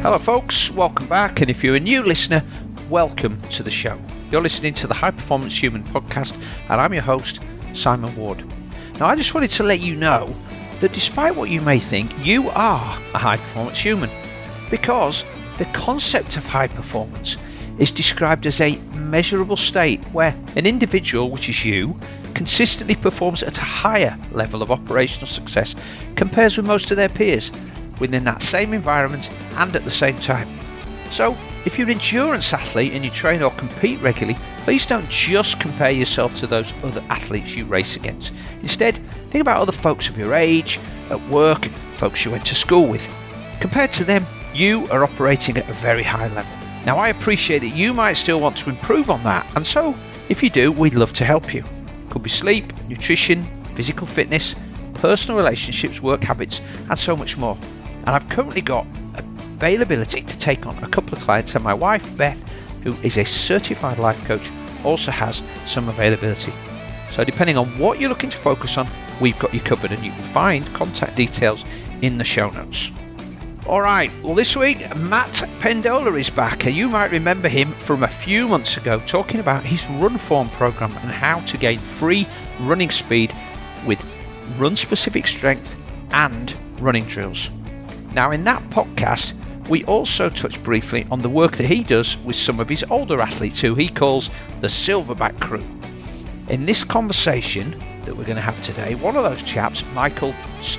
Hello folks, welcome back, and if you're a new listener, welcome to the show. You're listening to the High Performance Human podcast, and I'm your host, Simon Ward. Now, I just wanted to let you know that despite what you may think, you are a high performance human, because the concept of high performance is described as a measurable state where an individual, which is you, consistently performs at a higher level of operational success compared with most of their peers within that same environment and at the same time. So, if you're an endurance athlete and you train or compete regularly, please don't just compare yourself to those other athletes you race against. Instead, think about other folks of your age, at work, folks you went to school with. Compared to them, you are operating at a very high level. Now, I appreciate that you might still want to improve on that, and so, if you do, we'd love to help you. Could be sleep, nutrition, physical fitness, personal relationships, work habits, and so much more. And I've currently got availability to take on a couple of clients, and my wife, Beth, who is a certified life coach, also has some availability. So depending on what you're looking to focus on, we've got you covered, and you can find contact details in the show notes. All right, well, this week, Matt Pendola is back, and you might remember him from a few months ago talking about his Run Form program and how to gain free running speed with run-specific strength and running drills. Now, in that podcast, we also touched briefly on the work that he does with some of his older athletes who he calls the Silverback crew. In this conversation that we're going to have today, one of those chaps, Michael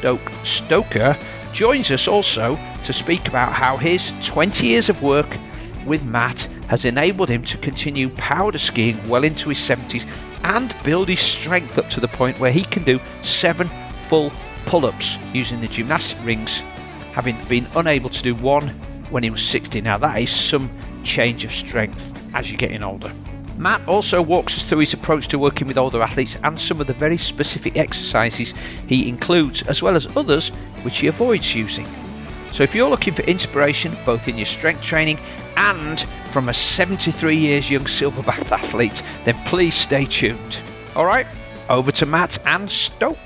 Stoker, joins us also to speak about how his 20 years of work with Matt has enabled him to continue powder skiing well into his 70s and build his strength up to the point where he can do 7 full pull-ups using the gymnastic rings, having been unable to do one when he was 60. Now, that is some change of strength as you're getting older. Matt also walks us through his approach to working with older athletes and some of the very specific exercises he includes, as well as others which he avoids using. So if you're looking for inspiration both in your strength training and from a 73 years young Silverback athlete, then please stay tuned. All right, over to Matt and Stoke.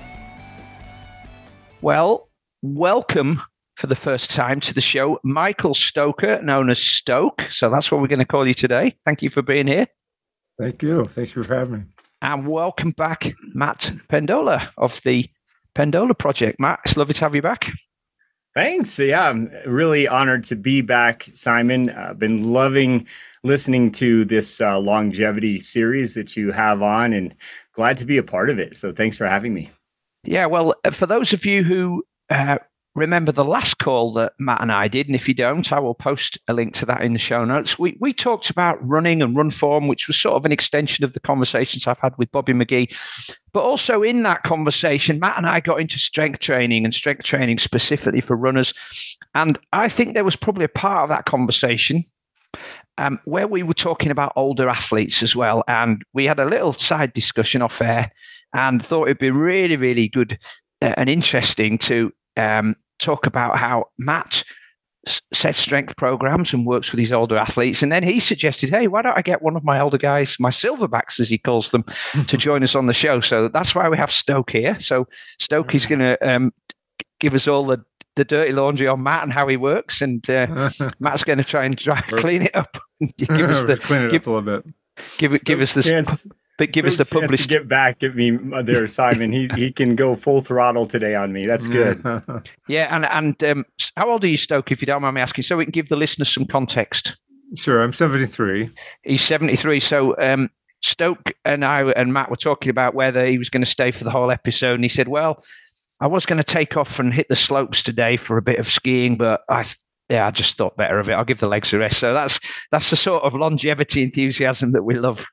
Well, welcome for the first time to the show, Michael Stoker, known as Stoke. So that's what we're going to call you today. Thank you for being here. Thank you. Thank you for having me. And welcome back, Matt Pendola of the Pendola Project. Matt, it's lovely to have you back. Thanks. Yeah, I'm really honored to be back, Simon. I've been loving listening to this longevity series that you have on, and glad to be a part of it. So thanks for having me. Yeah, well, for those of you who remember the last call that Matt and I did, and if you don't, I will post a link to that in the show notes. We talked about running and run form, which was sort of an extension of the conversations I've had with Bobby McGee. But also in that conversation, Matt and I got into strength training specifically for runners. And I think there was probably a part of that conversation where we were talking about older athletes as well. And we had a little side discussion off air and thought it'd be really, really good and interesting to talk about how Matt sets strength programs and works with his older athletes. And then he suggested, hey, why don't I get one of my older guys, my Silverbacks, as he calls them, to join us on the show? So that's why we have Stoke here. So Stoke is going to give us all the dirty laundry on Matt and how he works. And Matt's going to try and clean it up. Give us clean it up a little bit. Give us this. But give us the published. Get back at me there, Simon. He can go full throttle today on me. That's good. Yeah, and how old are you, Stoke, if you don't mind me asking, so we can give the listeners some context? Sure, I'm 73. He's 73. So Stoke and I and Matt were talking about whether he was going to stay for the whole episode, and he said, "Well, I was going to take off and hit the slopes today for a bit of skiing, but I just thought better of it. I'll give the legs a rest." So that's the sort of longevity enthusiasm that we love.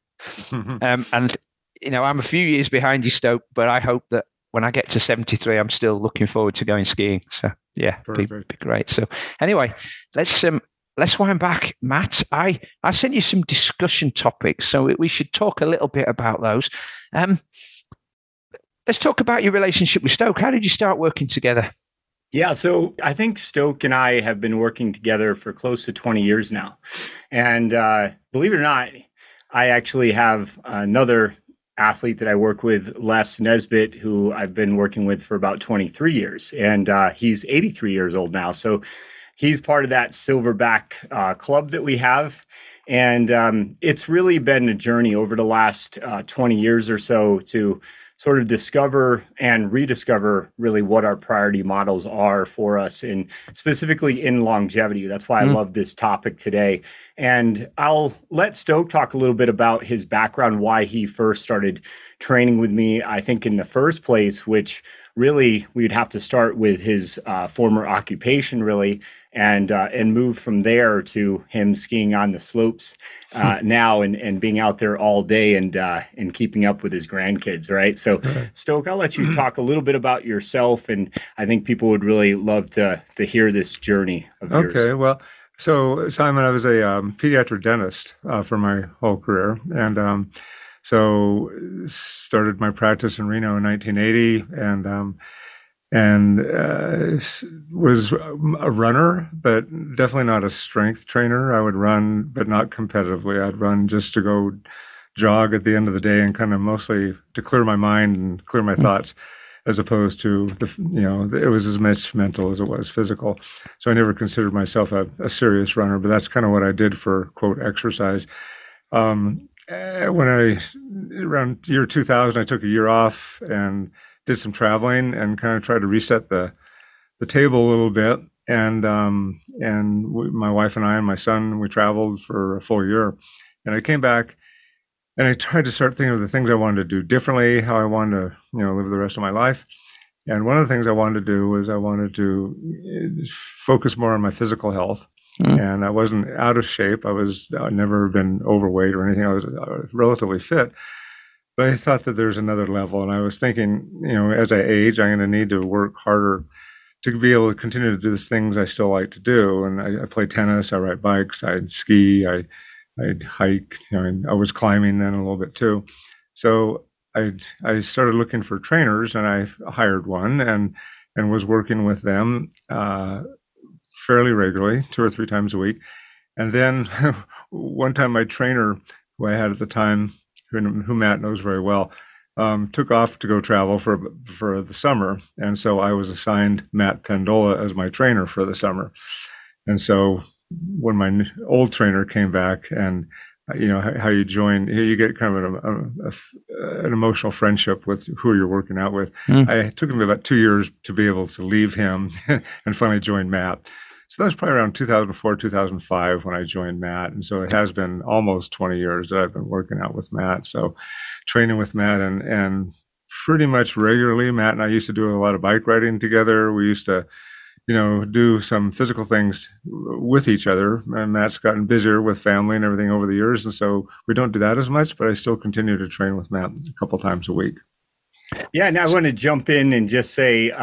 And you know, I'm a few years behind you, Stoke, but I hope that when I get to 73, I'm still looking forward to going skiing. So yeah, be great. So anyway, let's wind back, Matt. I sent you some discussion topics, so we should talk a little bit about those. Let's talk about your relationship with Stoke. How did you start working together? Yeah, so I think Stoke and I have been working together for close to 20 years now. And believe it or not, I actually have another athlete that I work with, Les Nesbitt, who I've been working with for about 23 years. And he's 83 years old now. So he's part of that Silverback club that we have. And it's really been a journey over the last 20 years or so to sort of discover and rediscover really what our priority models are for us, and specifically in longevity. That's why I love this topic today. And I'll let Stoke talk a little bit about his background, why he first started training with me, I think, in the first place, which really we'd have to start with his former occupation, really, and move from there to him skiing on the slopes now and being out there all day and keeping up with his grandkids, right? So, Stoke, I'll let you talk a little bit about yourself, and I think people would really love to hear this journey of yours. Okay, well, so Simon, I was a pediatric dentist for my whole career, and so started my practice in Reno in 1980, and was a runner, but definitely not a strength trainer. I would run, but not competitively. I'd run just to go jog at the end of the day and kind of mostly to clear my mind and clear my thoughts, as opposed to it was as much mental as it was physical. So I never considered myself a serious runner, but that's kind of what I did for, quote, exercise. Around year 2000, I took a year off and did some traveling and kind of tried to reset the table a little bit. And my wife and I and my son, we traveled for a full year. And I came back and I tried to start thinking of the things I wanted to do differently, how I wanted to, live the rest of my life. And one of the things I wanted to do was I wanted to focus more on my physical health. And I wasn't out of shape. I'd never been overweight or anything. I was relatively fit. But I thought that there's another level. And I was thinking, as I age, I'm going to need to work harder to be able to continue to do the things I still like to do. And I play tennis, I ride bikes, I ski, I'd hike, I was climbing then a little bit too. So I started looking for trainers, and I hired one and was working with them fairly regularly, 2 or 3 times a week. And then one time my trainer, who I had at the time, who Matt knows very well, took off to go travel for the summer. And so I was assigned Matt Pendola as my trainer for the summer. And so when my old trainer came back, and how you join, you get kind of an emotional friendship with who you're working out with. It took me about 2 years to be able to leave him and finally join Matt. So that was probably around 2004, 2005 when I joined Matt. And so it has been almost 20 years that I've been working out with Matt. So training with Matt and pretty much regularly. Matt and I used to do a lot of bike riding together. We used to, do some physical things with each other. And Matt's gotten busier with family and everything over the years. And so we don't do that as much, but I still continue to train with Matt a couple times a week. Yeah. And I want to jump in and just say,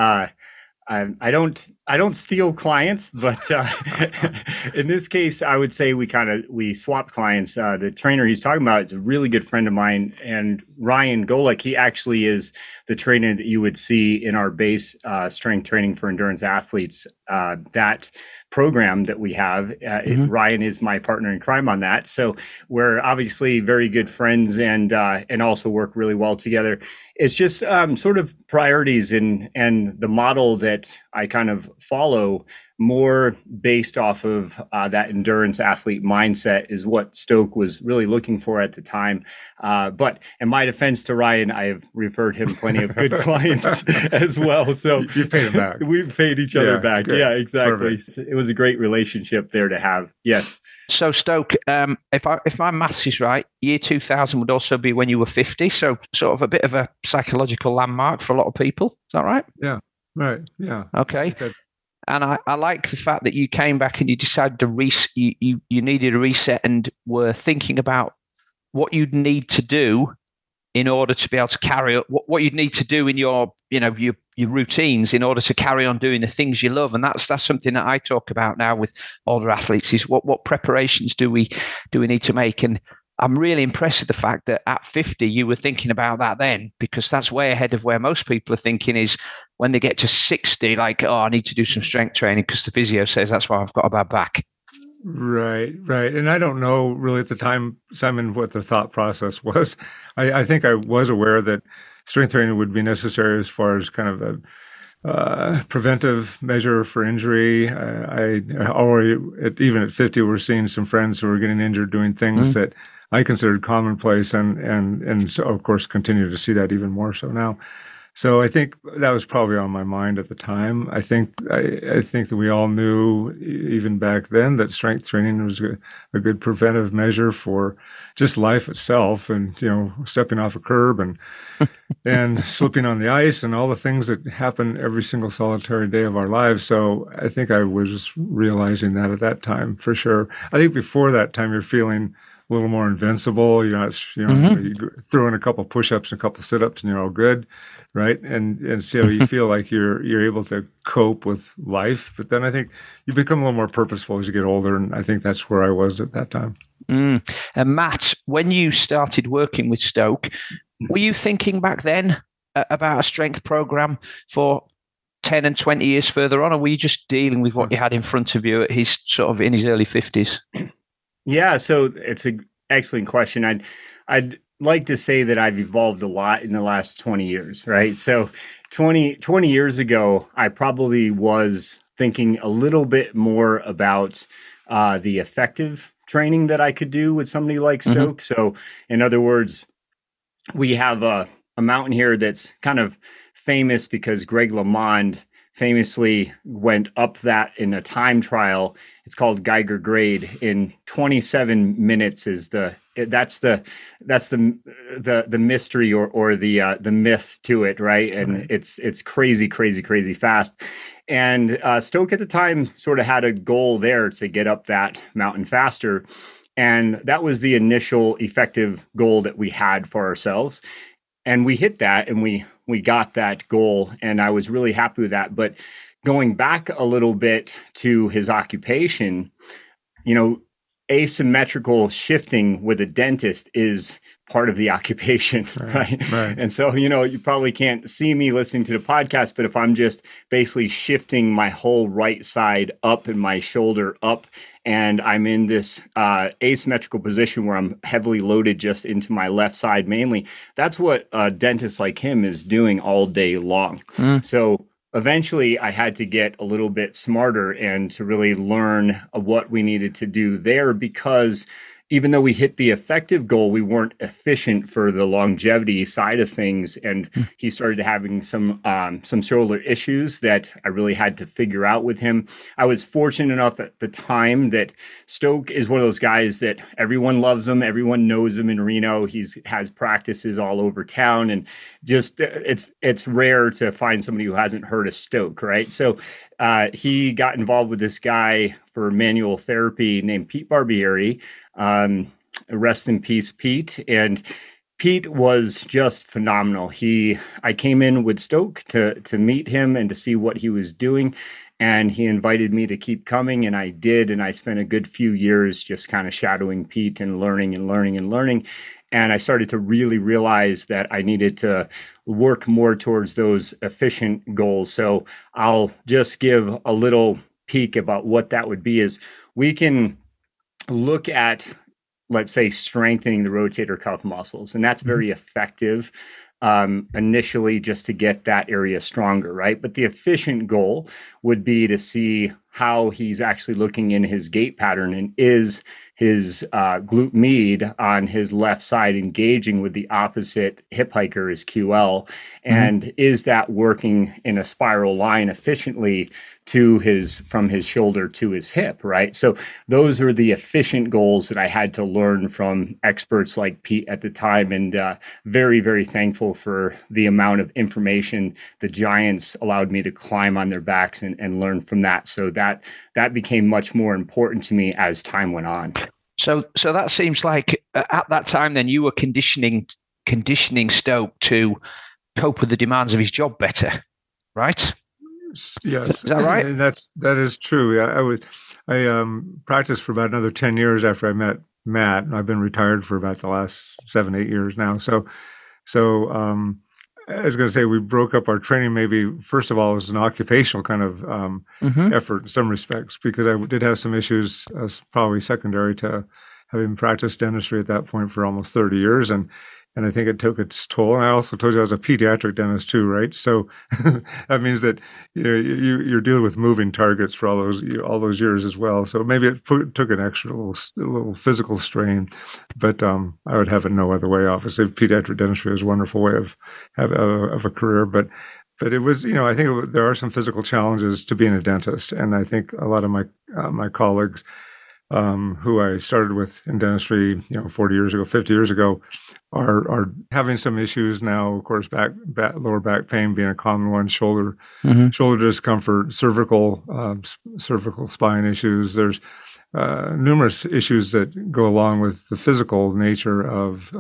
I don't steal clients, but in this case, I would say we swap clients. The trainer he's talking about is a really good friend of mine, and Ryan Golick. He actually is the trainer that you would see in our base strength training for endurance athletes. That program that we have, Ryan is my partner in crime on that. So we're obviously very good friends and also work really well together. It's just sort of priorities and the model that I kind of follow more based off of that endurance athlete mindset is what Stoke was really looking for at the time. But in my defense to Ryan, I have referred him plenty of good clients as well. So you've paid him back. We've paid each other back. Good. Yeah, exactly. Perfect. It was a great relationship there to have. Yes. So Stoke, if my maths is right, year 2000 would also be when you were 50. So sort of a bit of a psychological landmark for a lot of people. Is that right? Yeah. Right. Yeah. Okay. And I like the fact that you came back and you decided to you needed a reset and were thinking about what you'd need to do in order to be able to carry up what you'd need to do in your routines in order to carry on doing the things you love. And that's something that I talk about now with older athletes is what preparations do we need to make. And I'm really impressed with the fact that at 50, you were thinking about that then, because that's way ahead of where most people are thinking is when they get to 60, like, oh, I need to do some strength training because the physio says that's why I've got a bad back. Right. And I don't know really at the time, Simon, what the thought process was. I think I was aware that strength training would be necessary as far as kind of preventive measure for injury. I already, even at 50, we're seeing some friends who are getting injured doing things that I considered commonplace, and so of course continue to see that even more so now. So I think that was probably on my mind at the time. I think that we all knew even back then that strength training was a good preventive measure for just life itself, and stepping off a curb and slipping on the ice and all the things that happen every single solitary day of our lives. So I think I was realizing that at that time for sure. I think before that time, you're feeling a little more invincible. You throw in a couple of push-ups and a couple of sit-ups and you're all good, right? And so you feel like you're able to cope with life. But then I think you become a little more purposeful as you get older, and I think that's where I was at that time. And Matt, when you started working with Stoke, were you thinking back then about a strength program for 10 and 20 years further on, or were you just dealing with what you had in front of you at his sort of in his early 50s? Yeah, so it's an excellent question. I'd like to say that I've evolved a lot in the last 20 years, right? So 20 years ago, I probably was thinking a little bit more about the effective training that I could do with somebody like Stoke. So in other words, we have a mountain here that's kind of famous because Greg LeMond famously went up that in a time trial. It's called Geiger Grade. In 27 minutes that's the mystery or the myth to it, right? And it's crazy fast. And Stoke at the time sort of had a goal there to get up that mountain faster. And that was the initial effective goal that we had for ourselves. And we hit that, and we got that goal, and I was really happy with that. But going back a little bit to his occupation, asymmetrical shifting with a dentist is part of the occupation, right? And so, you probably can't see me listening to the podcast, but if I'm just basically shifting my whole right side up and my shoulder up, and I'm in this asymmetrical position where I'm heavily loaded just into my left side mainly, that's what a dentist like him is doing all day long. So eventually I had to get a little bit smarter and to really learn what we needed to do there, because even though we hit the effective goal, we weren't efficient for the longevity side of things. And he started having some shoulder issues that I really had to figure out with him. I was fortunate enough at the time that Stoke is one of those guys that everyone loves him. Everyone knows him in Reno. He has practices all over town, and just it's rare to find somebody who hasn't heard of Stoke, right? So he got involved with this guy for manual therapy named Pete Barbieri. Rest in peace, Pete. And Pete was just phenomenal. I came in with Stoke to meet him and to see what he was doing. And he invited me to keep coming, and I did. And I spent a good few years just kind of shadowing Pete and learning. And I started to really realize that I needed to work more towards those efficient goals. So I'll just give a little peek about what that would be. Is we can look at, let's say, strengthening the rotator cuff muscles, and that's very effective initially just to get that area stronger, right? But the efficient goal would be to see how he's actually looking in his gait pattern, and is his glute med on his left side engaging with the opposite hip hiker, his QL, and is that working in a spiral line efficiently from his shoulder to his hip, right? So those are the efficient goals that I had to learn from experts like Pete at the time, and very, very thankful for the amount of information the Giants allowed me to climb on their backs and learn from that. So that became much more important to me as time went on. So that seems like at that time then you were conditioning Stoke to cope with the demands of his job better, right? Yes. Is that right? That is true. I practiced for about another 10 years after I met Matt. I've been retired for about the last 7-8 years now. So I was going to say, we broke up our training maybe, first of all, as an occupational kind of effort in some respects, because I did have some issues, probably secondary to having practiced dentistry at that point for almost 30 years. And and I think it took its toll. And I also told you I was a pediatric dentist too, right? So that means that you're dealing with moving targets for all those years as well. So maybe it took an extra little physical strain, but I would have it no other way. Obviously, pediatric dentistry is a wonderful way of a career, but it was, I think there are some physical challenges to being a dentist, and I think a lot of my colleagues who I started with in dentistry, 40 years ago, 50 years ago, are having some issues now. Of course, lower back pain being a common one, shoulder discomfort, cervical spine issues. There's numerous issues that go along with the physical nature of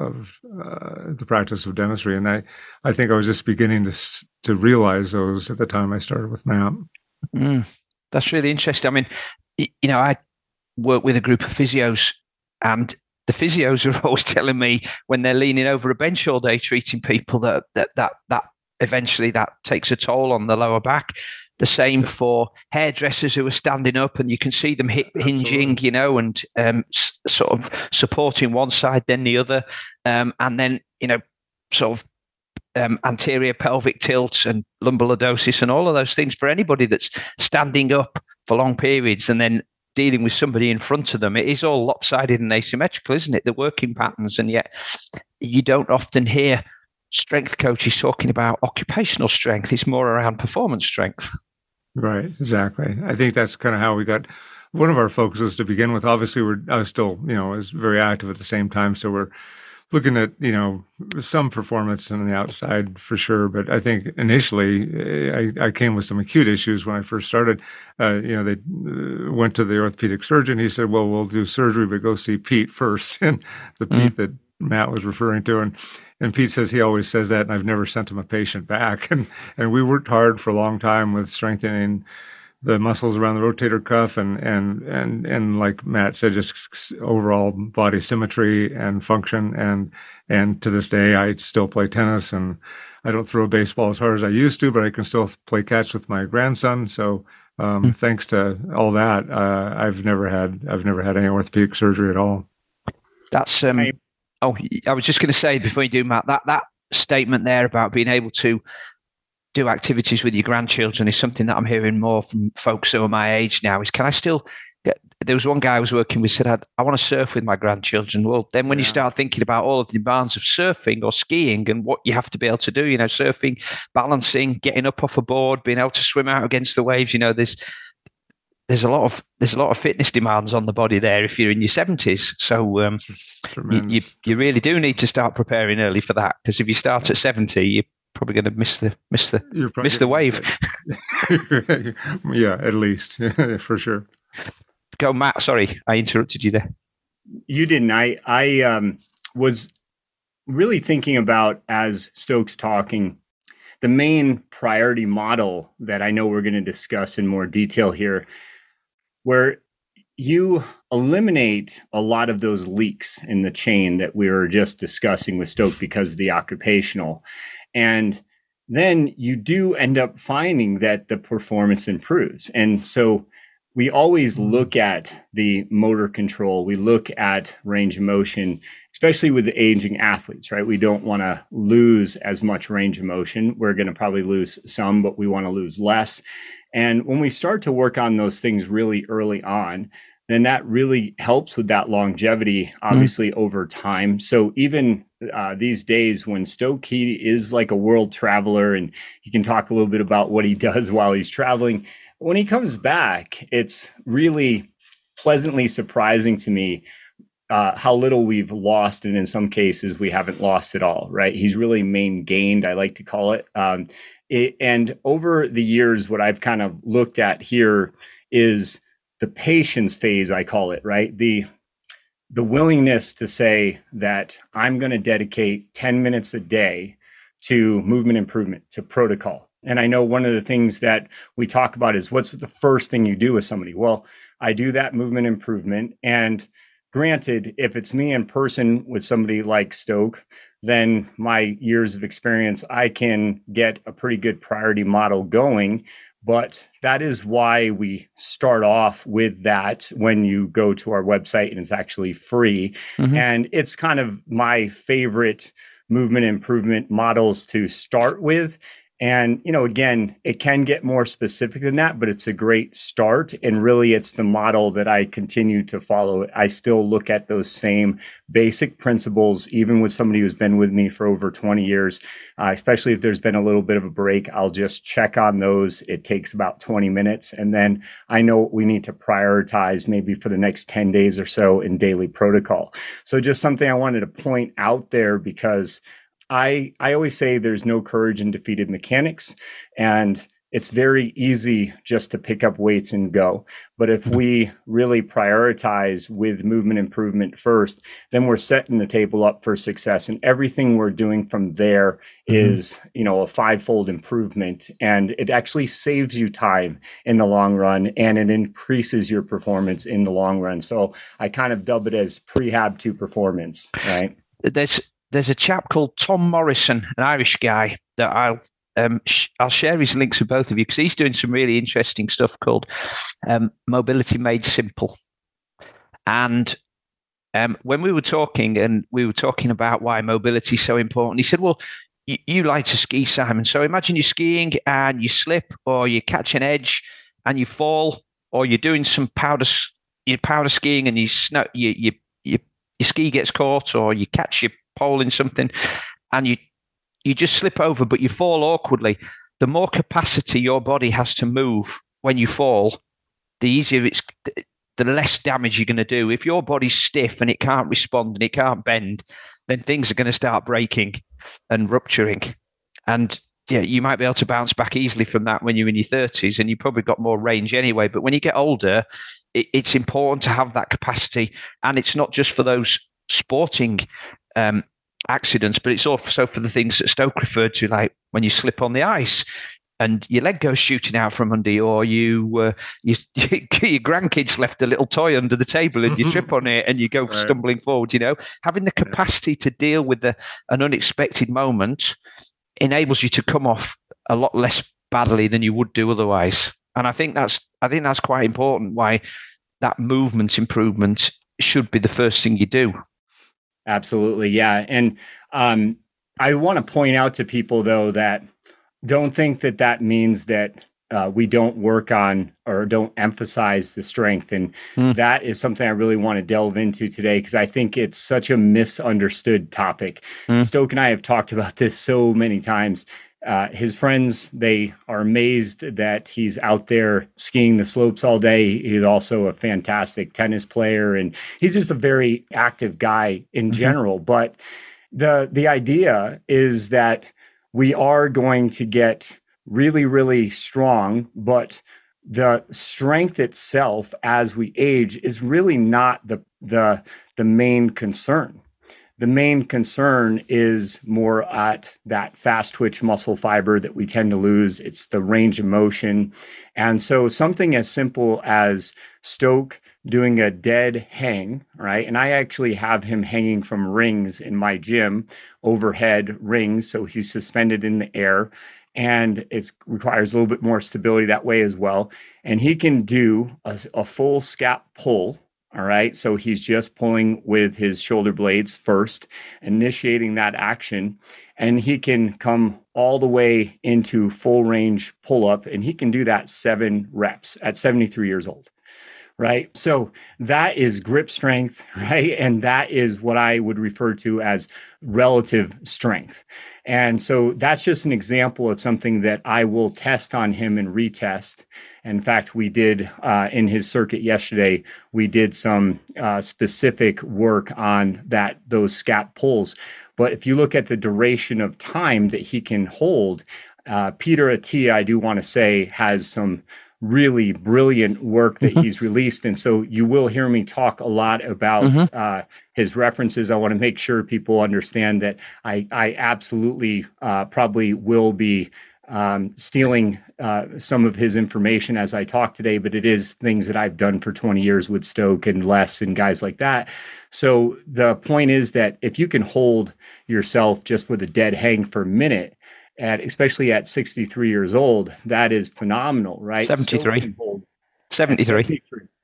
the practice of dentistry, and I think I was just beginning to realize those at the time I started with MAP. That's really interesting. I mean, I work with a group of physios, and the physios are always telling me when they're leaning over a bench all day treating people that eventually that takes a toll on the lower back. The same for hairdressers who are standing up, and you can see them hinging, and sort of supporting one side then the other, and then sort of anterior pelvic tilts and lumbar lordosis and all of those things. For anybody that's standing up for long periods and then dealing with somebody in front of them, it is all lopsided and asymmetrical, isn't it? The working patterns, and yet you don't often hear strength coaches talking about occupational strength. It's more around performance strength. Right, exactly. I think that's kind of how we got one of our focuses to begin with. Obviously, I was still, was very active at the same time, so we're looking at, some performance on the outside for sure. But I think initially I came with some acute issues when I first started. They went to the orthopedic surgeon. He said, well, we'll do surgery, but go see Pete first. And the Pete that Matt was referring to. And Pete says he always says that, and I've never sent him a patient back. And we worked hard for a long time with strengthening the muscles around the rotator cuff and like Matt said, just overall body symmetry and function. And to this day, I still play tennis, and I don't throw a baseball as hard as I used to, but I can still play catch with my grandson. So thanks to all that, I've never had any orthopedic surgery at all. That's I was just going to say before you do, Matt, that statement there about being able to do activities with your grandchildren is something that I'm hearing more from folks who are my age now. Is can I still there was one guy I was working with said, I want to surf with my grandchildren. Well, then when you start thinking about all of the demands of surfing or skiing and what you have to be able to do, surfing, balancing, getting up off a board, being able to swim out against the waves, there's a lot of fitness demands on the body there if you're in your 70s. So you really do need to start preparing early for that, because if you start at 70, you're probably going to miss the wave. Yeah, at least for sure. Go, Matt. Sorry, I interrupted you there. You didn't. I was really thinking about, as Stokes talking, the main priority model that I know we're going to discuss in more detail here, where you eliminate a lot of those leaks in the chain that we were just discussing with Stoke because of the occupational. And then you do end up finding that the performance improves. And so we always look at the motor control. We look at range of motion, especially with the aging athletes, right? We don't want to lose as much range of motion. We're going to probably lose some, but we want to lose less. And when we start to work on those things really early on, then that really helps with that longevity, obviously, over time. So even these days when Stoke, he is like a world traveler, and he can talk a little bit about what he does while he's traveling. When he comes back, it's really pleasantly surprising to me how little we've lost. And in some cases, we haven't lost at all, right? He's really gained, I like to call it. And over the years, what I've kind of looked at here is the patience phase, I call it, right? The willingness to say that I'm going to dedicate 10 minutes a day to movement improvement, to protocol. And I know one of the things that we talk about is what's the first thing you do with somebody? Well, I do that movement improvement. And granted, if it's me in person with somebody like Stoke, then my years of experience, I can get a pretty good priority model going. But that is why we start off with that when you go to our website, and it's actually free. And it's kind of my favorite movement improvement models to start with. And, again, it can get more specific than that, but it's a great start. And really, it's the model that I continue to follow. I still look at those same basic principles, even with somebody who's been with me for over 20 years, especially if there's been a little bit of a break. I'll just check on those. It takes about 20 minutes. And then I know what we need to prioritize maybe for the next 10 days or so in daily protocol. So just something I wanted to point out there, because I always say there's no courage in defeated mechanics, and it's very easy just to pick up weights and go. But if we really prioritize with movement improvement first, then we're setting the table up for success. And everything we're doing from there is, a fivefold improvement. And it actually saves you time in the long run, and it increases your performance in the long run. So I kind of dub it as prehab to performance, right? There's a chap called Tom Morrison, an Irish guy, that I'll share his links with both of you, because he's doing some really interesting stuff called Mobility Made Simple. And when we were talking about why mobility is so important, he said, well, you like to ski, Simon. So imagine you're skiing and you slip, or you catch an edge and you fall, or you're doing some powder skiing and your ski gets caught, or you catch your pole in something and you just slip over, but you fall awkwardly. The more capacity your body has to move when you fall, the less damage you're going to do. If your body's stiff and it can't respond and it can't bend, then things are going to start breaking and rupturing. And yeah, you might be able to bounce back easily from that when you're in your 30s, and you probably got more range anyway. But when you get older, it's important to have that capacity. And it's not just for those sporting accidents, but it's also for the things that Stoke referred to, like when you slip on the ice and your leg goes shooting out from under you, or your grandkids left a little toy under the table and you trip on it and you go stumbling forward. Having the capacity to deal with an unexpected moment enables you to come off a lot less badly than you would do otherwise. And I think that's quite important, why that movement improvement should be the first thing you do. Absolutely. Yeah. And I want to point out to people, though, that don't think that means that we don't work on or don't emphasize the strength. And that is something I really want to delve into today, because I think it's such a misunderstood topic. Stoke and I have talked about this so many times. His friends, they are amazed that he's out there skiing the slopes all day. He's also a fantastic tennis player, and he's just a very active guy in general. But the idea is that we are going to get really, really strong, but the strength itself as we age is really not the main concern. The main concern is more at that fast twitch muscle fiber that we tend to lose. It's the range of motion. And so something as simple as Stoke doing a dead hang, right? And I actually have him hanging from rings in my gym, overhead rings. So he's suspended in the air, and it requires a little bit more stability that way as well. And he can do a full scap pull. All right. So he's just pulling with his shoulder blades first, initiating that action, and he can come all the way into full range pull up, and he can do that 7 reps at 73 years old. Right. So that is grip strength, right? And that is what I would refer to as relative strength. And so that's just an example of something that I will test on him and retest. In fact, we did in his circuit yesterday, we did some specific work on those scap pulls. But if you look at the duration of time that he can hold, Peter Attia, I do want to say, has some really brilliant work that he's released. And so you will hear me talk a lot about his references. I want to make sure people understand that I absolutely probably will be stealing some of his information as I talk today, but it is things that I've done for 20 years with Stoke and Les and guys like that. So the point is that if you can hold yourself just with a dead hang for a minute, especially at 63 years old, that is phenomenal, right? 73. 73.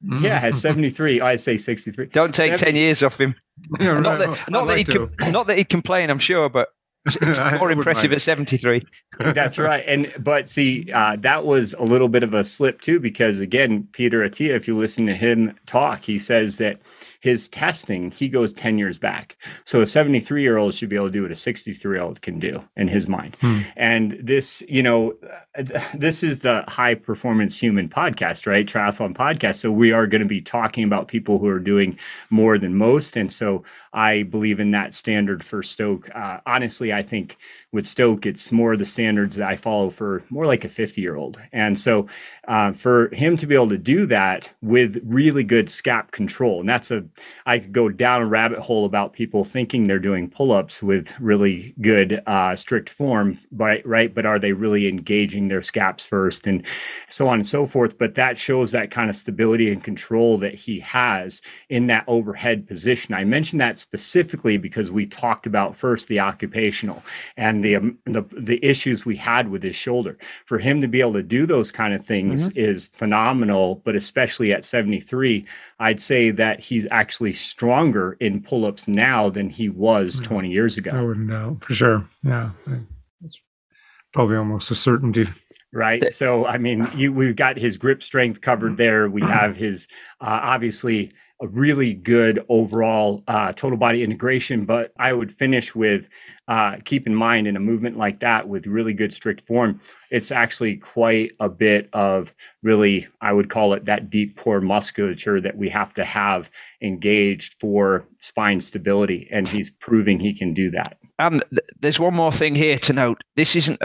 Yeah, has 73. I say 63. Don't take 10 years off him. Yeah, Not that he'd complain, I'm sure, but it's more impressive at 73. That's right. But see, that was a little bit of a slip too, because again, Peter Attia, if you listen to him talk, he says that his testing, he goes 10 years back. So a 73-year-old should be able to do what a 63-year-old can do in his mind. And this, this is the High Performance Human podcast, right? Triathlon podcast. So we are going to be talking about people who are doing more than most. And so I believe in that standard for Stoke. Honestly, I think with Stoke, it's more the standards that I follow for more like a 50-year-old. And so for him to be able to do that with really good SCAP control, and I could go down a rabbit hole about people thinking they're doing pull-ups with really good strict form, right? But are they really engaging their SCAPs first, and so on and so forth? But that shows that kind of stability and control that he has in that overhead position. I mentioned that specifically because we talked about first the occupational and the issues we had with his shoulder. For him to be able to do those kind of things is phenomenal, but especially at 73, I'd say that he's actually stronger in pull-ups now than he was 20 years ago. I wouldn't doubt, for sure. Yeah, that's probably almost a certainty. Right. So, I mean, we've got his grip strength covered there. We have his, obviously, a really good overall total body integration. But I would finish with, keep in mind, in a movement like that with really good strict form, it's actually quite a bit of really, I would call it that deep core musculature that we have to have engaged for spine stability. And he's proving he can do that. And there's one more thing here to note. This isn't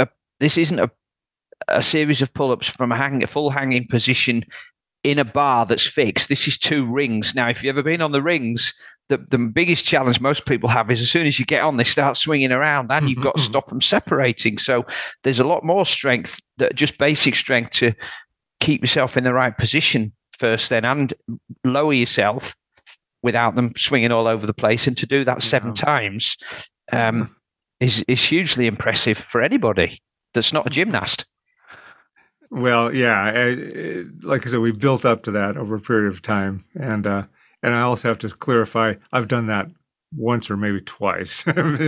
a series of pull-ups from a full hanging position in a bar that's fixed. This is 2 rings. Now, if you've ever been on the rings, the biggest challenge most people have is as soon as you get on, they start swinging around and you've got to stop them separating. So there's a lot more strength, just basic strength to keep yourself in the right position first then, and lower yourself without them swinging all over the place. And to do that 7 times is hugely impressive for anybody that's not a gymnast. Well, yeah, like I said, we built up to that over a period of time, and I also have to clarify, I've done that once or maybe twice.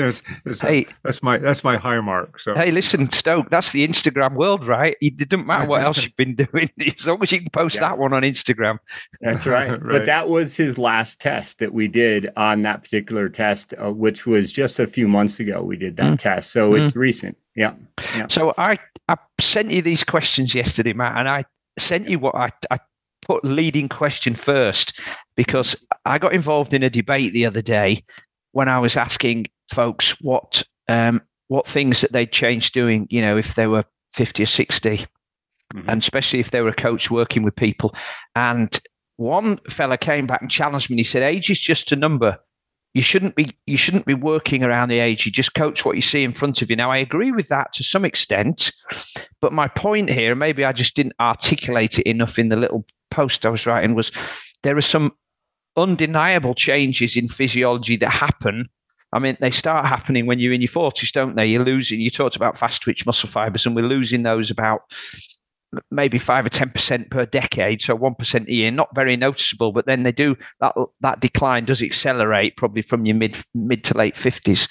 That's my high mark. So hey, listen, Stoke, that's the Instagram world, right? It doesn't matter what else you've been doing, as long as you can post that one on Instagram. That's right. Right. But that was his last test that we did on that particular test, which was just a few months ago. We did that test, so it's recent. Yeah. So I sent you these questions yesterday, Matt, and I sent you what I put leading question first, because I got involved in a debate the other day when I was asking folks what things that they'd change doing, if they were 50 or 60, and especially if they were a coach working with people. And one fella came back and challenged me, and he said, age is just a number. You shouldn't be working around the age. You just coach what you see in front of you. Now, I agree with that to some extent, but my point here, maybe I just didn't articulate it enough in the little post I was writing, was there are some undeniable changes in physiology that happen. I mean, they start happening when you're in your 40s, don't they? You're losing, you talked about fast twitch muscle fibers, and we're losing those about maybe 5 or 10% per decade, so 1% a year, not very noticeable, but then they do that decline does accelerate probably from your mid to late 50s.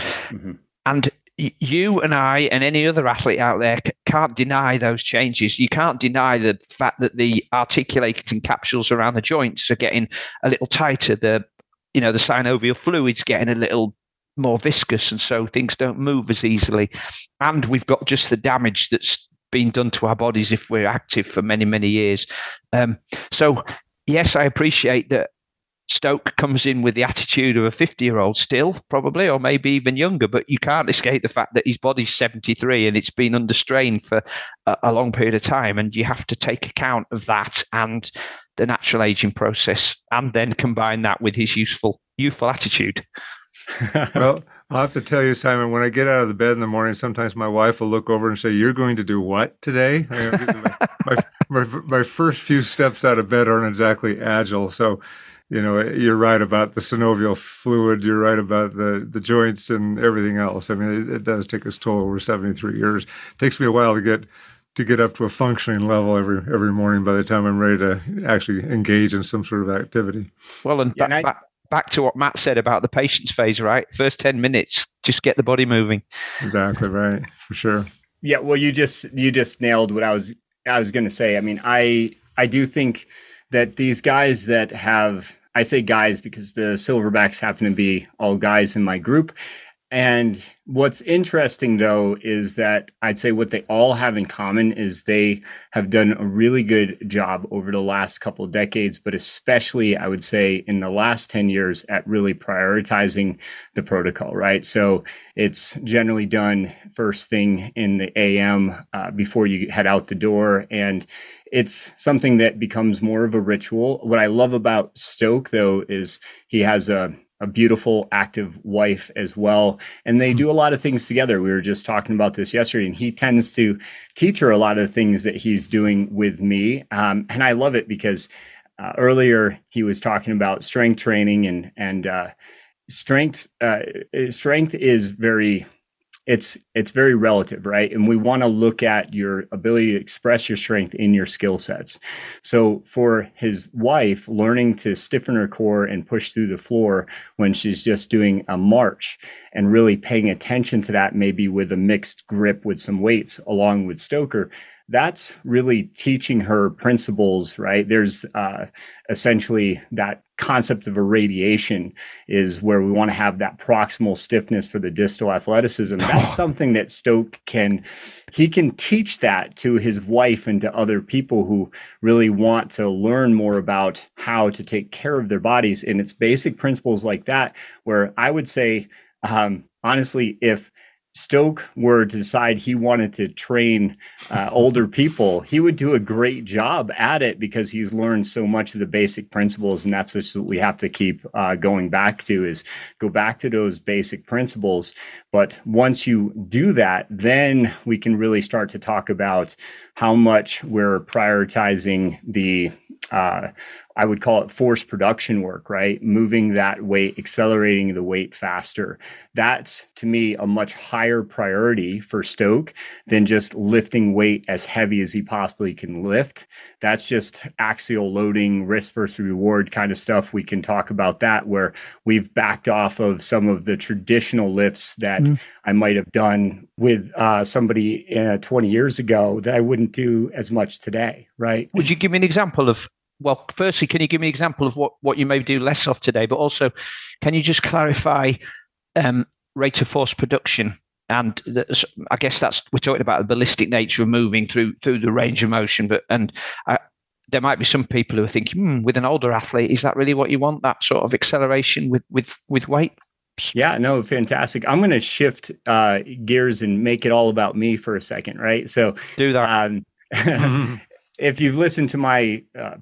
And you and I and any other athlete out there can't deny those changes. You can't deny the fact that the articulating capsules around the joints are getting a little tighter. The synovial fluid's getting a little more viscous, and so things don't move as easily. And we've got just the damage that's been done to our bodies if we're active for many, many years. So yes, I appreciate that Stoke comes in with the attitude of a 50-year-old still, probably, or maybe even younger, but you can't escape the fact that his body's 73 and it's been under strain for a long period of time. And you have to take account of that and the natural aging process, and then combine that with his youthful attitude. Well, I'll have to tell you, Simon, when I get out of the bed in the morning, sometimes my wife will look over and say, "You're going to do what today?" My first few steps out of bed aren't exactly agile. So, you're right about the synovial fluid. You're right about the joints and everything else. I mean, it does take its toll over 73 years. It takes me a while to get to get up to a functioning level every morning by the time I'm ready to actually engage in some sort of activity. Well, and back to what Matt said about the patience phase, right? First 10 minutes, just get the body moving. Exactly right, for sure. Yeah, well, you just nailed what I was going to say. I mean, I do think that these guys that have, I say guys because the Silverbacks happen to be all guys in my group. And what's interesting, though, is that I'd say what they all have in common is they have done a really good job over the last couple of decades, but especially, I would say, in the last 10 years at really prioritizing the protocol, right? So it's generally done first thing in the AM before you head out the door. And it's something that becomes more of a ritual. What I love about Stoke, though, is he has a beautiful, active wife as well. And they do a lot of things together. We were just talking about this yesterday, and he tends to teach her a lot of the things that he's doing with me. And I love it because earlier he was talking about strength training and strength is very, it's very relative, right? And we want to look at your ability to express your strength in your skill sets. So for his wife, learning to stiffen her core and push through the floor when she's just doing a march and really paying attention to that, maybe with a mixed grip with some weights along with Stoker, that's really teaching her principles, right? There's essentially that concept of irradiation is where we want to have that proximal stiffness for the distal athleticism. That's something that Stoke can teach that to his wife and to other people who really want to learn more about how to take care of their bodies. And it's basic principles like that, where I would say, honestly, if Stoke were to decide he wanted to train older people, he would do a great job at it because he's learned so much of the basic principles. And that's just what we have to keep going back to, is go back to those basic principles. But once you do that, then we can really start to talk about how much we're prioritizing the I would call it force production work, right? Moving that weight, accelerating the weight faster. That's, to me, a much higher priority for Stoke than just lifting weight as heavy as he possibly can lift. That's just axial loading, risk versus reward kind of stuff. We can talk about that, where we've backed off of some of the traditional lifts that I might have done with somebody 20 years ago that I wouldn't do as much today, right? Would you give me an example of, well, firstly, can you give me an example of what you may do less of today? But also, can you just clarify rate of force production? And I guess we're talking about the ballistic nature of moving through the range of motion. But there might be some people who are thinking, with an older athlete, is that really what you want? That sort of acceleration with weight? Yeah, no, fantastic. I'm going to shift gears and make it all about me for a second, right? So do that. If you've listened to my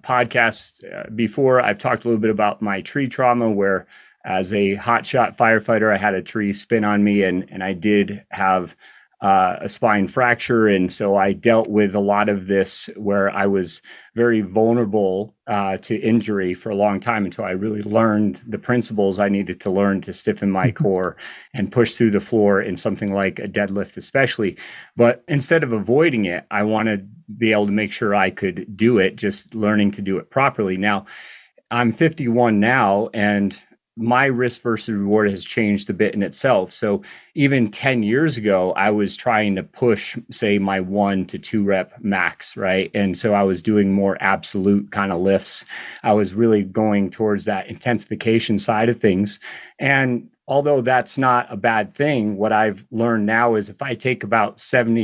podcast before, I've talked a little bit about my tree trauma, where as a hotshot firefighter, I had a tree spin on me and I did have a spine fracture. And so I dealt with a lot of this where I was very vulnerable to injury for a long time until I really learned the principles I needed to learn to stiffen my core and push through the floor in something like a deadlift, especially. But instead of avoiding it, I wanted to be able to make sure I could do it, just learning to do it properly. Now, I'm 51 now, and my risk versus reward has changed a bit in itself. So even 10 years ago, I was trying to push, say, my 1 to 2 rep max, right? And so I was doing more absolute kind of lifts. I was really going towards that intensification side of things. And although that's not a bad thing, what I've learned now is if I take about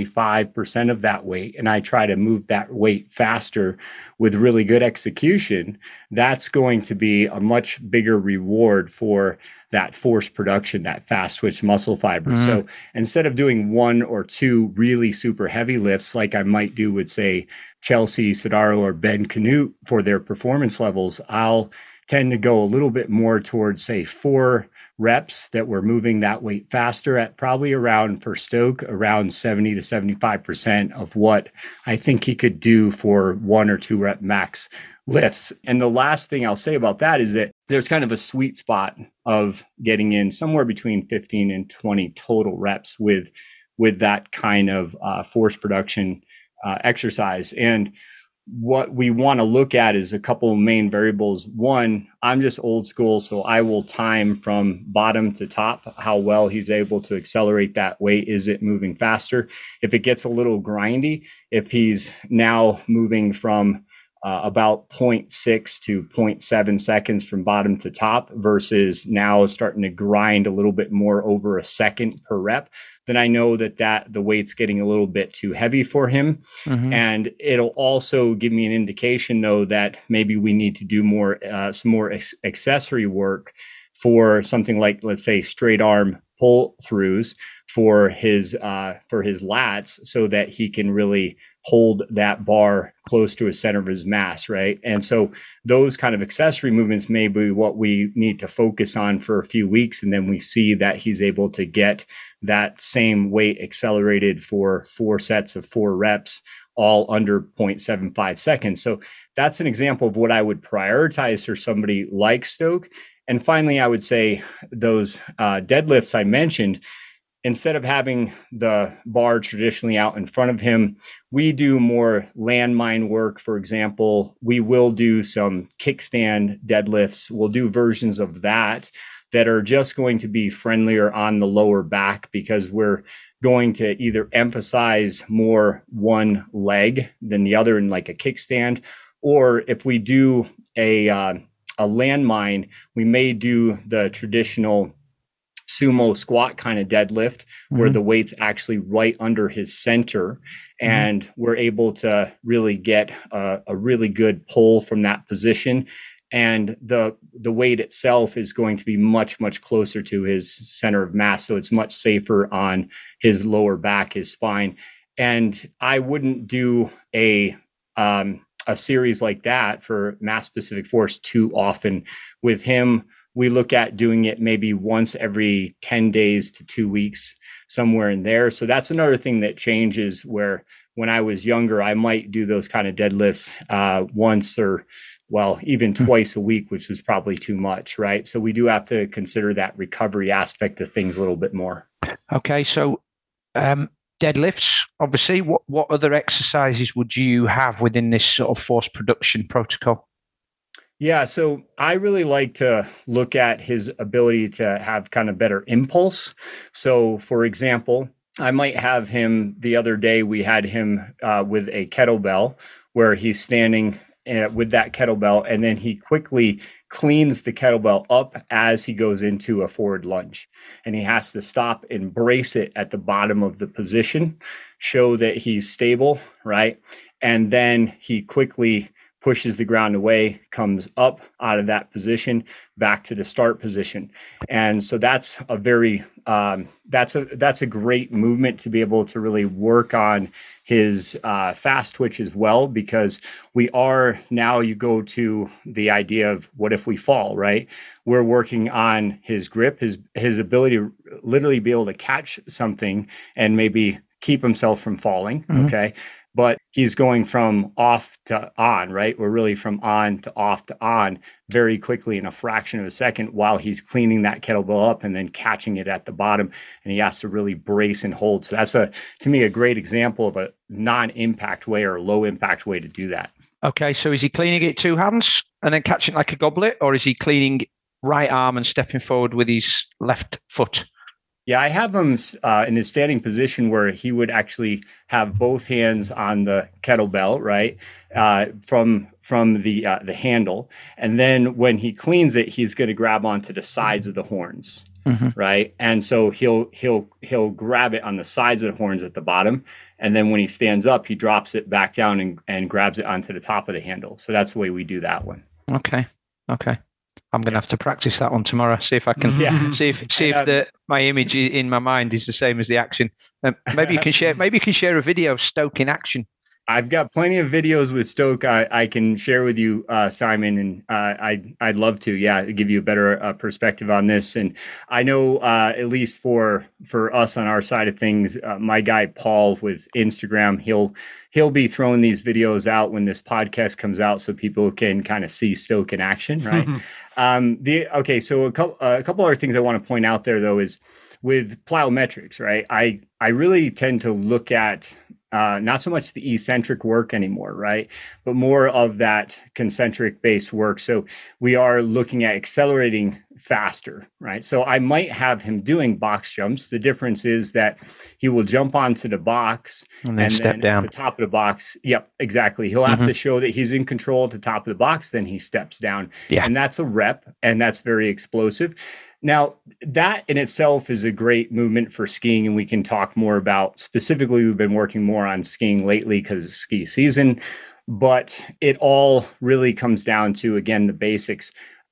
75% of that weight and I try to move that weight faster with really good execution, that's going to be a much bigger reward for that force production, that fast switch muscle fiber. So instead of doing 1 or 2 really super heavy lifts, like I might do with, say, Chelsea Sodaro or Ben Canute for their performance levels, I'll tend to go a little bit more towards, say, 4 reps that we're moving that weight faster at, probably around, for Stoke, around 70 to 75% of what I think he could do for 1 or 2 rep max lifts. And the last thing I'll say about that is that there's kind of a sweet spot of getting in somewhere between 15 and 20 total reps with that kind of force production exercise. And what we want to look at is a couple of main variables. One, I'm just old school, so I will time from bottom to top how well he's able to accelerate that weight. Is it moving faster? If it gets a little grindy, if he's now moving from about 0.6 to 0.7 seconds from bottom to top versus now starting to grind a little bit more over a second per rep, then I know that the weight's getting a little bit too heavy for him. Mm-hmm. And it'll also give me an indication, though, that maybe we need to do some more accessory work for something like, let's say, straight arm pull throughs for his lats, so that he can really hold that bar close to his center of his mass, right? And so those kind of accessory movements may be what we need to focus on for a few weeks, and then we see that he's able to get that same weight accelerated for 4 sets of 4 reps, all under 0.75 seconds. So that's an example of what I would prioritize for somebody like Stoke. And finally, I would say those deadlifts I mentioned, instead of having the bar traditionally out in front of him, we do more landmine work. For example, we will do some kickstand deadlifts. We'll do versions of that are just going to be friendlier on the lower back, because we're going to either emphasize more one leg than the other in like a kickstand, or if we do a landmine, we may do the traditional sumo squat kind of deadlift, where the weight's actually right under his center, and we're able to really get a really good pull from that position. And the weight itself is going to be much, much closer to his center of mass. So it's much safer on his lower back, his spine. And I wouldn't do a series like that for mass specific force too often. With him, we look at doing it maybe once every 10 days to 2 weeks, somewhere in there. So that's another thing that changes, where when I was younger, I might do those kind of deadlifts once or, well, even twice a week, which was probably too much, right? So we do have to consider that recovery aspect of things a little bit more. Okay, so deadlifts, obviously. What other exercises would you have within this sort of force production protocol? Yeah, so I really like to look at his ability to have kind of better impulse. So, for example, I might have him, the other day we had him with a kettlebell, where he's standing with that kettlebell, and then he quickly cleans the kettlebell up as he goes into a forward lunge. And he has to stop and brace it at the bottom of the position, show that he's stable, right? And then he quickly pushes the ground away, comes up out of that position, back to the start position. And so that's a very, that's a great movement to be able to really work on his fast twitch as well, because we are now, you go to the idea of what if we fall, right? We're working on his grip, his ability to literally be able to catch something and maybe keep himself from falling. Okay. But he's going from off to on, right? We're really from on to off to on very quickly in a fraction of a second, while he's cleaning that kettlebell up and then catching it at the bottom. And he has to really brace and hold. So that's to me, a great example of a non-impact way or low impact way to do that. Okay. So is he cleaning it 2 hands and then catching like a goblet, or is he cleaning right arm and stepping forward with his left foot? Yeah, I have him in his standing position where he would actually have both hands on the kettlebell, right, from the handle, and then when he cleans it, he's going to grab onto the sides of the horns, right, and so he'll grab it on the sides of the horns at the bottom, and then when he stands up, he drops it back down and grabs it onto the top of the handle. So that's the way we do that one. Okay. I'm going to have to practice that one tomorrow. See if I can see if my image in my mind is the same as the action. Maybe you can share. Maybe you can share a video of Stoke in action. I've got plenty of videos with Stoke I can share with you, Simon, and I'd love to, give you a better perspective on this. And I know at least for us on our side of things, my guy Paul with Instagram, he'll be throwing these videos out when this podcast comes out, so people can kind of see Stoke in action, right? So a couple other things I want to point out there, though, is with plyometrics, right? I really tend to look at not so much the eccentric work anymore, right? But more of that concentric based work. So we are looking at accelerating faster, right? So I might have him doing box jumps. The difference is that he will jump onto the box and then step down at the top of the box. Yep, exactly. He'll have to show that he's in control at the top of the box. Then he steps down. Yeah. And that's a rep, and that's very explosive. Now, that in itself is a great movement for skiing, and we can talk more about specifically. We've been working more on skiing lately because it's ski season, but it all really comes down to, again, the basics.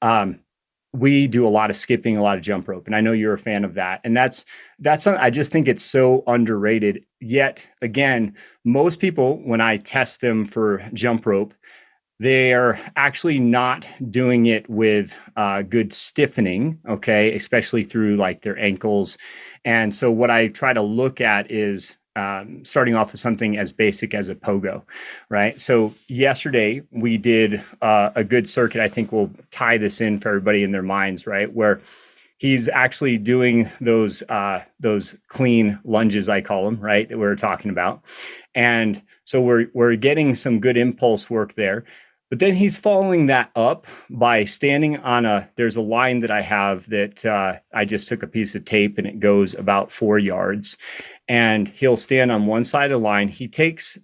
We do a lot of skipping, a lot of jump rope, and I know you're a fan of that. And that's I just think it's so underrated. Yet again, most people, when I test them for jump rope, they are actually not doing it with good stiffening, okay, especially through like their ankles. And so what I try to look at is starting off with something as basic as a pogo, right? So yesterday we did a good circuit. I think we'll tie this in for everybody in their minds, right? Where he's actually doing those clean lunges, I call them, right, that we're talking about. And so we're getting some good impulse work there. But then he's following that up by standing on there's a line that I have that I just took a piece of tape and it goes about 4 yards. And he'll stand on one side of the line. He takes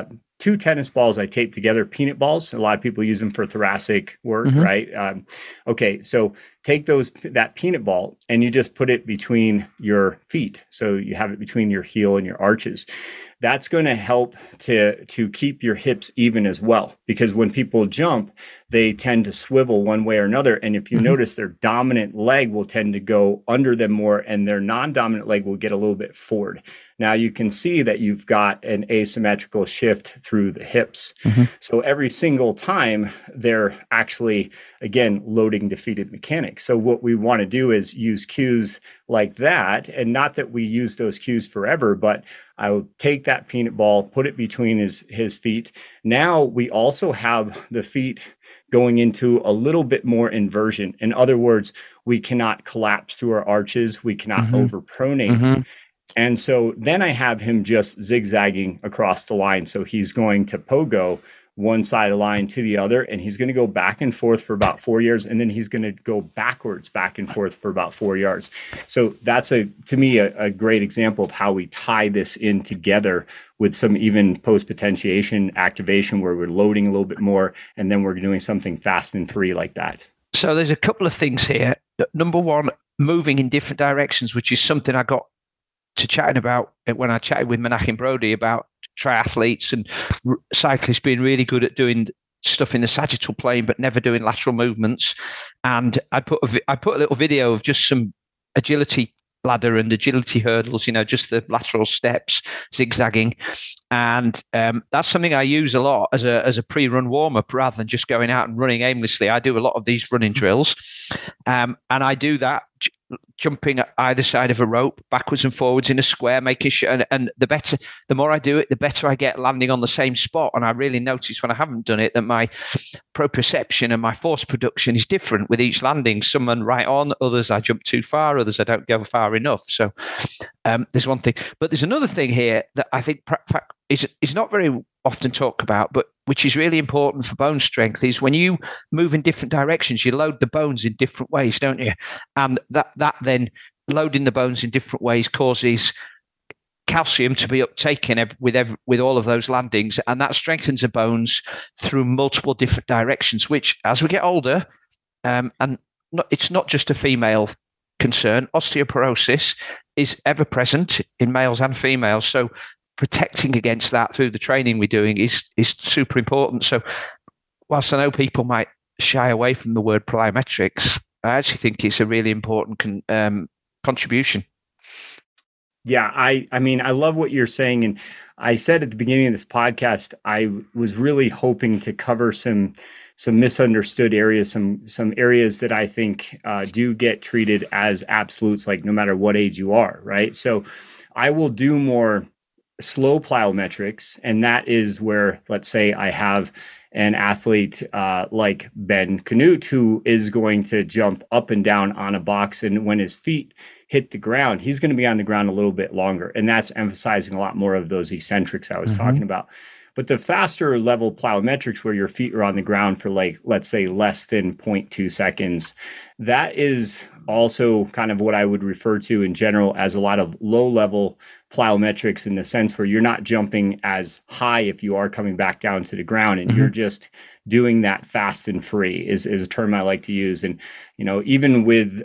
2 tennis balls I taped together, peanut balls. A lot of people use them for thoracic work, right? Okay, so take that peanut ball and you just put it between your feet. So you have it between your heel and your arches. That's going to help to keep your hips even as well, because when people jump, they tend to swivel one way or another. And if you notice, their dominant leg will tend to go under them more, and their non-dominant leg will get a little bit forward. Now you can see that you've got an asymmetrical shift through the hips. So every single time they're actually, again, loading defeated mechanics. So what we want to do is use cues like that. And not that we use those cues forever, but I will take that peanut ball, put it between his feet. Now we also have the feet going into a little bit more inversion. In other words, we cannot collapse through our arches. We cannot overpronate. And so then I have him just zigzagging across the line. So he's going to pogo one side of the line to the other, and he's going to go back and forth for about 4 yards, and then he's going to go backwards, back and forth for about 4 yards. So that's to me a great example of how we tie this in together with some even post-potentiation activation where we're loading a little bit more, and then we're doing something fast and free like that. So there's a couple of things here. Number one, moving in different directions, which is something I got to chatting about when I chatted with Menachem Brodie about triathletes and cyclists being really good at doing stuff in the sagittal plane, but never doing lateral movements. And I put a little video of just some agility ladder and agility hurdles, just the lateral steps, zigzagging. And that's something I use a lot as a pre-run warm-up rather than just going out and running aimlessly. I do a lot of these running drills. And I do that jumping at either side of a rope, backwards and forwards in a square, making sure, and the more I do it, the better I get landing on the same spot. And I really notice when I haven't done it that my proprioception and my force production is different with each landing. Some are right on, others I jump too far, others I don't go far enough. So there's one thing. But there's another thing here that I think is not very often talked about, but which is really important for bone strength, is when you move in different directions, you load the bones in different ways, don't you? And that then loading the bones in different ways causes calcium to be uptaken with all of those landings, and that strengthens the bones through multiple different directions, which as we get older, it's not just a female concern, osteoporosis is ever present in males and females. So protecting against that through the training we're doing is super important. So whilst I know people might shy away from the word plyometrics, I actually think it's a really important contribution. Yeah, I mean, I love what you're saying. And I said at the beginning of this podcast, I was really hoping to cover some misunderstood areas, some areas that I think do get treated as absolutes, like no matter what age you are, right? So I will do more slow plyometrics, and that is where, let's say I have an athlete like Ben Canute, who is going to jump up and down on a box. And when his feet hit the ground, he's going to be on the ground a little bit longer. And that's emphasizing a lot more of those eccentrics I was talking about. But the faster level plyometrics where your feet are on the ground for, like, let's say less than 0.2 seconds, that is also kind of what I would refer to in general as a lot of low level plyometrics, in the sense where you're not jumping as high if you are coming back down to the ground, and you're just doing that fast and free is a term I like to use. And, even with,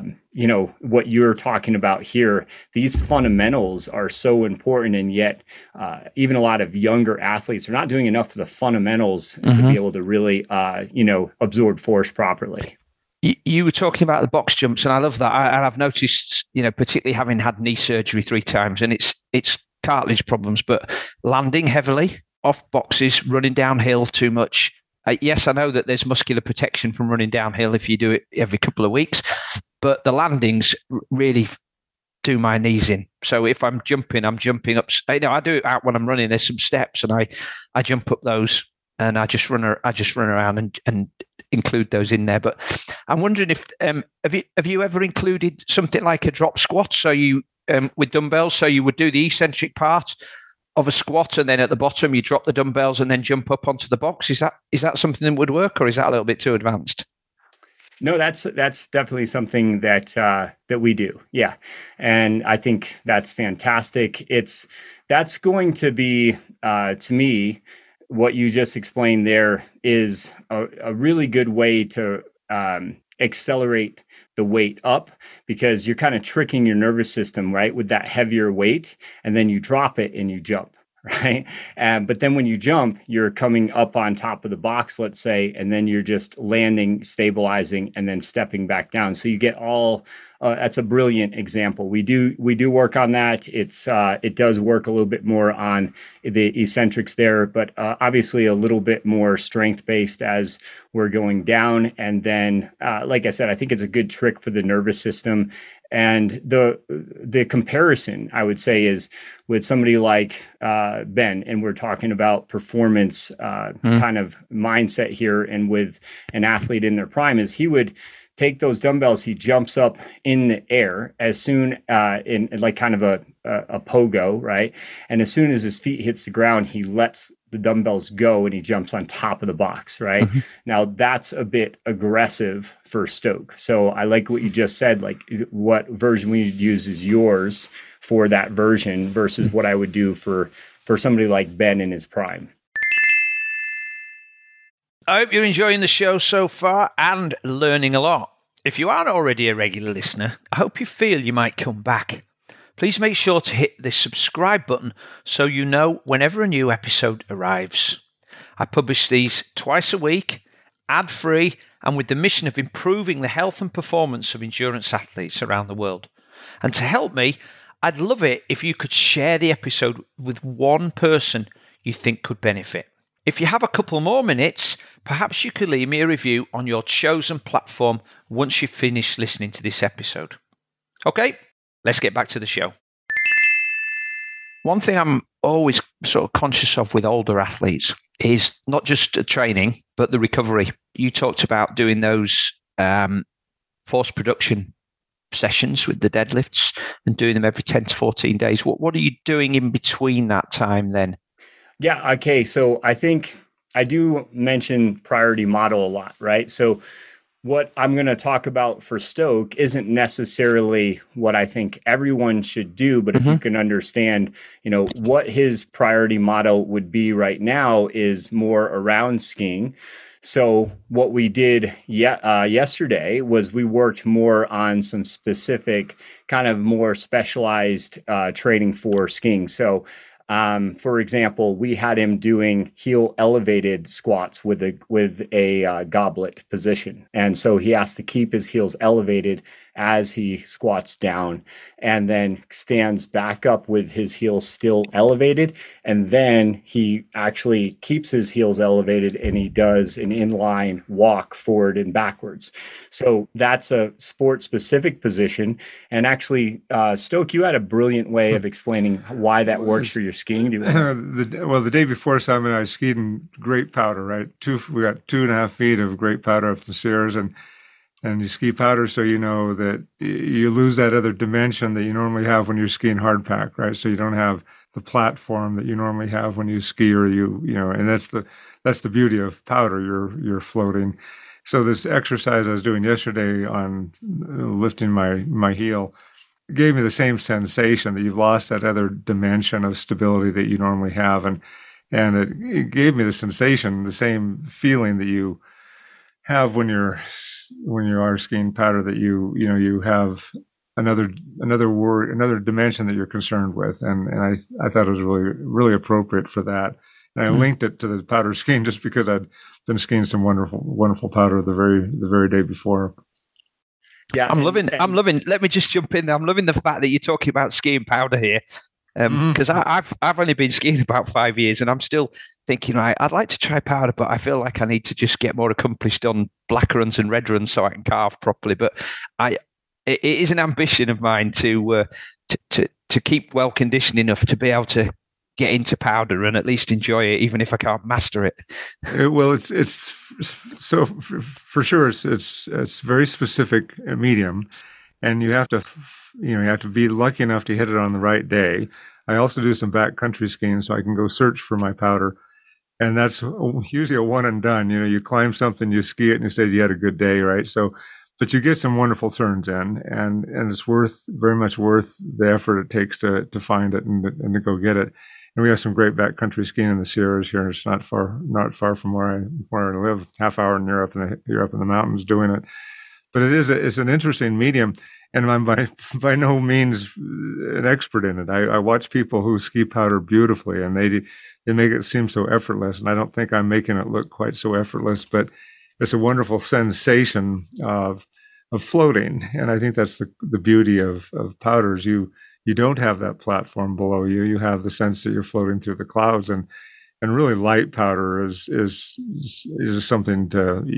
what you're talking about here, these fundamentals are so important. And yet even a lot of younger athletes are not doing enough of the fundamentals to be able to really, absorb force properly. You were talking about the box jumps, and I love that. And I've noticed, particularly having had knee surgery 3 times, and it's cartilage problems, but landing heavily off boxes, running downhill too much. Yes, I know that there's muscular protection from running downhill if you do it every couple of weeks, but the landings really do my knees in. So if I'm jumping up. I do it out when I'm running. There's some steps, and I jump up those, and I just run around and include those in there. But I'm wondering if have you ever included something like a drop squat? So you with dumbbells, so you would do the eccentric part of a squat, and then at the bottom you drop the dumbbells and then jump up onto the box. Is that something that would work, or is that a little bit too advanced? No, that's definitely something that we do. Yeah. And I think that's fantastic. That's going to be, to me, what you just explained there is a really good way to accelerate the weight up, because you're kind of tricking your nervous system, right, with that heavier weight, and then you drop it and you jump, right? But then when you jump, you're coming up on top of the box, let's say, and then you're just landing, stabilizing, and then stepping back down. So you get all. That's a brilliant example. We do work on that. It does work a little bit more on the eccentrics there, but obviously a little bit more strength based as we're going down. And then, like I said, I think it's a good trick for the nervous system. And the comparison, I would say, is with somebody like Ben, and we're talking about performance kind of mindset here, and with an athlete in their prime, is he would take those dumbbells, he jumps up in the air as soon in like kind of a pogo, right? And as soon as his feet hits the ground, he lets the dumbbells go and he jumps on top of the box, right? Now that's a bit aggressive for Stoke. So I like what you just said, like what version we use is yours for that version versus what I would do for somebody like Ben in his prime. I hope you're enjoying the show so far and learning a lot. If you aren't already a regular listener, I hope you feel you might come back. Please make sure to hit the subscribe button so you know whenever a new episode arrives. I publish these twice a week, ad-free, and with the mission of improving the health and performance of endurance athletes around the world. And to help me, I'd love it if you could share the episode with one person you think could benefit. If you have a couple more minutes, perhaps you could leave me a review on your chosen platform once you've finished listening to this episode. Okay, let's get back to the show. One thing I'm always sort of conscious of with older athletes is not just the training, but the recovery. You talked about doing those force production sessions with the deadlifts and doing them every 10 to 14 days. What are you doing in between that time then? Yeah. Okay. So I think I do mention priority model a lot, right? So what I'm going to talk about for Stoke isn't necessarily what I think everyone should do, but if you can understand, what his priority model would be right now is more around skiing. So what we did yesterday was we worked more on some specific kind of more specialized training for skiing. So for example, we had him doing heel elevated squats with a goblet position. And so he has to keep his heels elevated as he squats down, and then stands back up with his heels still elevated. And then he actually keeps his heels elevated and he does an inline walk forward and backwards. So that's a sport specific position. And actually, Stoke, you had a brilliant way of explaining why that works for your skiing. The day before Simon and I skied in great powder, right? We got 2.5 feet of great powder up the Sierras, and you ski powder, so you know that you lose that other dimension that you normally have when you're skiing hardpack, right? So you don't have the platform that you normally have when you ski, or and that's the beauty of powder. You're floating. So this exercise I was doing yesterday on lifting my heel gave me the same sensation that you've lost that other dimension of stability that you normally have, and it gave me the sensation, the same feeling that you have when you are skiing powder, that you have another dimension that you're concerned with, and I thought it was really appropriate for that. And I linked it to the powder skiing just because I'd been skiing some wonderful powder the very day before. Yeah, I'm loving. Let me just jump in there. I'm loving the fact that you're talking about skiing powder here, because I've only been skiing about 5 years, and I'm still thinking, right, I'd like to try powder, but I feel like I need to just get more accomplished on black runs and red runs so I can carve properly. But it is an ambition of mine to keep well conditioned enough to be able to get into powder and at least enjoy it, even if I can't master it. Well, it's so for sure. It's very specific medium, and you have to be lucky enough to hit it on the right day. I also do some backcountry skiing, so I can go search for my powder, and that's usually a one and done. You climb something, you ski it, and you say you had a good day, right? So, but you get some wonderful turns in, and it's very much worth the effort it takes to find it and to go get it. And we have some great backcountry skiing in the Sierras here. It's not far from where I live. Half hour, and you're up in the mountains doing it. But it's an interesting medium, and I'm by no means an expert in it. I watch people who ski powder beautifully, and they make it seem so effortless. And I don't think I'm making it look quite so effortless, but it's a wonderful sensation of floating. And I think that's the beauty of powders. You don't have that platform below you. You have the sense that you're floating through the clouds, and really light powder is something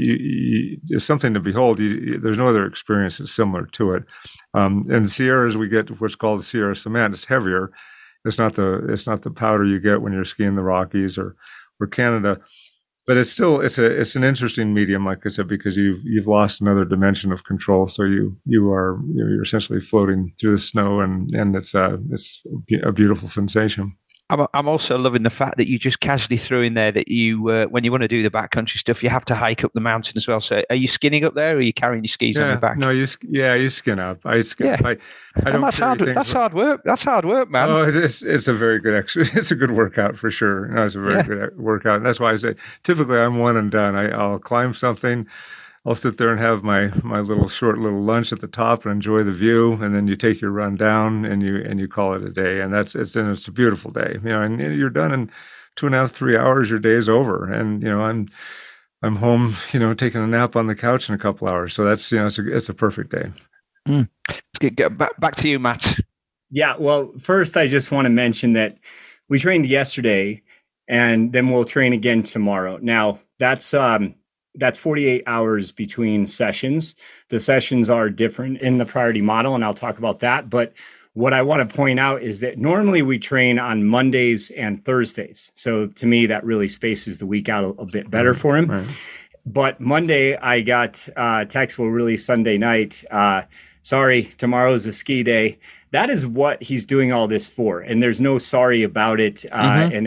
to behold. There's no other experience that's similar to it. In the Sierras, we get what's called the Sierra cement. It's heavier. It's not the powder you get when you're skiing the Rockies or Canada. But it's an interesting medium, like I said, because you've lost another dimension of control. So you're essentially floating through the snow, and it's a beautiful sensation. I'm also loving the fact that you just casually threw in there that you, when you want to do the backcountry stuff, you have to hike up the mountain as well. So are you skinning up there, or are you carrying your skis on your back? No, you skin up. I skin up. I don't. That's hard. That's hard work. That's hard work, man. Oh, it's a very good exercise. It's a good workout for sure. It's a very good workout. And that's why I say typically I'm one and done. I'll climb something. I'll sit there and have my short little lunch at the top and enjoy the view, and then you take your run down and you call it a day. And it's a beautiful day, and you're done in 2.5, 3 hours. Your day is over, and I'm home, taking a nap on the couch in a couple hours. So that's it's a perfect day. Back to you, Matt. Yeah. Well, first I just want to mention that we trained yesterday, and then we'll train again tomorrow. Now that's 48 hours between sessions. The sessions are different in the priority model, and I'll talk about that. But what I want to point out is that normally we train on Mondays and Thursdays. So to me, that really spaces the week out a bit better for him. Right. But Monday, I got text, well, really Sunday night, sorry, tomorrow's a ski day. That is what he's doing all this for. And there's no sorry about it. And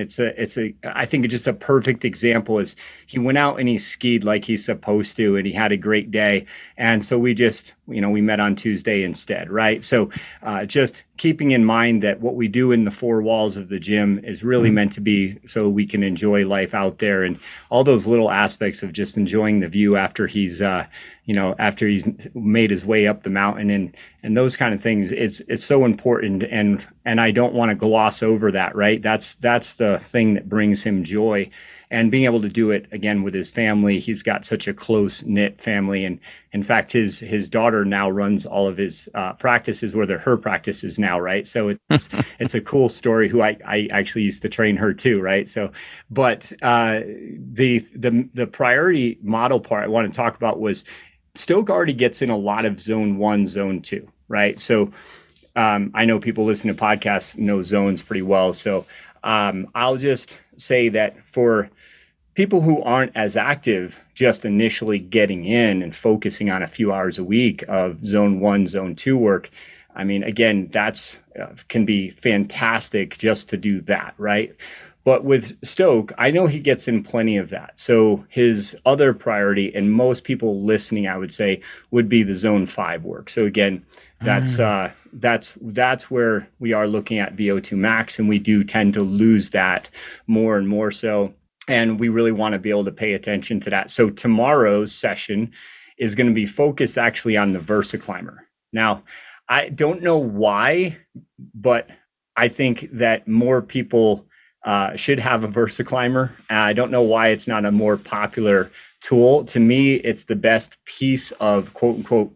I think it's just a perfect example is he went out and he skied like he's supposed to, and he had a great day. And so we just, we met on Tuesday instead, right? So just keeping in mind that what we do in the four walls of the gym is really meant to be so we can enjoy life out there, and all those little aspects of just enjoying the view after he's, after he's made his way up the mountain and those kind of things. It's so important, and I don't want to gloss over that, right? That's the thing that brings him joy. and being able to do it again with his family. He's got such a close knit family. And in fact, his daughter now runs all of his practices, where they're her practices now. Right. So it's a cool story, who I actually used to train her too. Right. So, but the priority model part I want to talk about was Stoke already gets in a lot of zone 1, zone 2. Right. So I know people listening to podcasts know zones pretty well. So I'll just say that for people who aren't as active, just initially getting in and focusing on a few hours a week of zone 1, zone 2 work, I mean, again, that's can be fantastic just to do that, right? But with Stoke, I know he gets in plenty of that. So his other priority, and most people listening, I would say, would be the zone 5 work. So again, that's where we are looking at VO2 max, and we do tend to lose that more and more so. And we really want to be able to pay attention to that. So tomorrow's session is going to be focused actually on the VersaClimber. Now, I don't know why, but I think that more people should have a VersaClimber. I don't know why it's not a more popular tool. To me, it's the best piece of quote unquote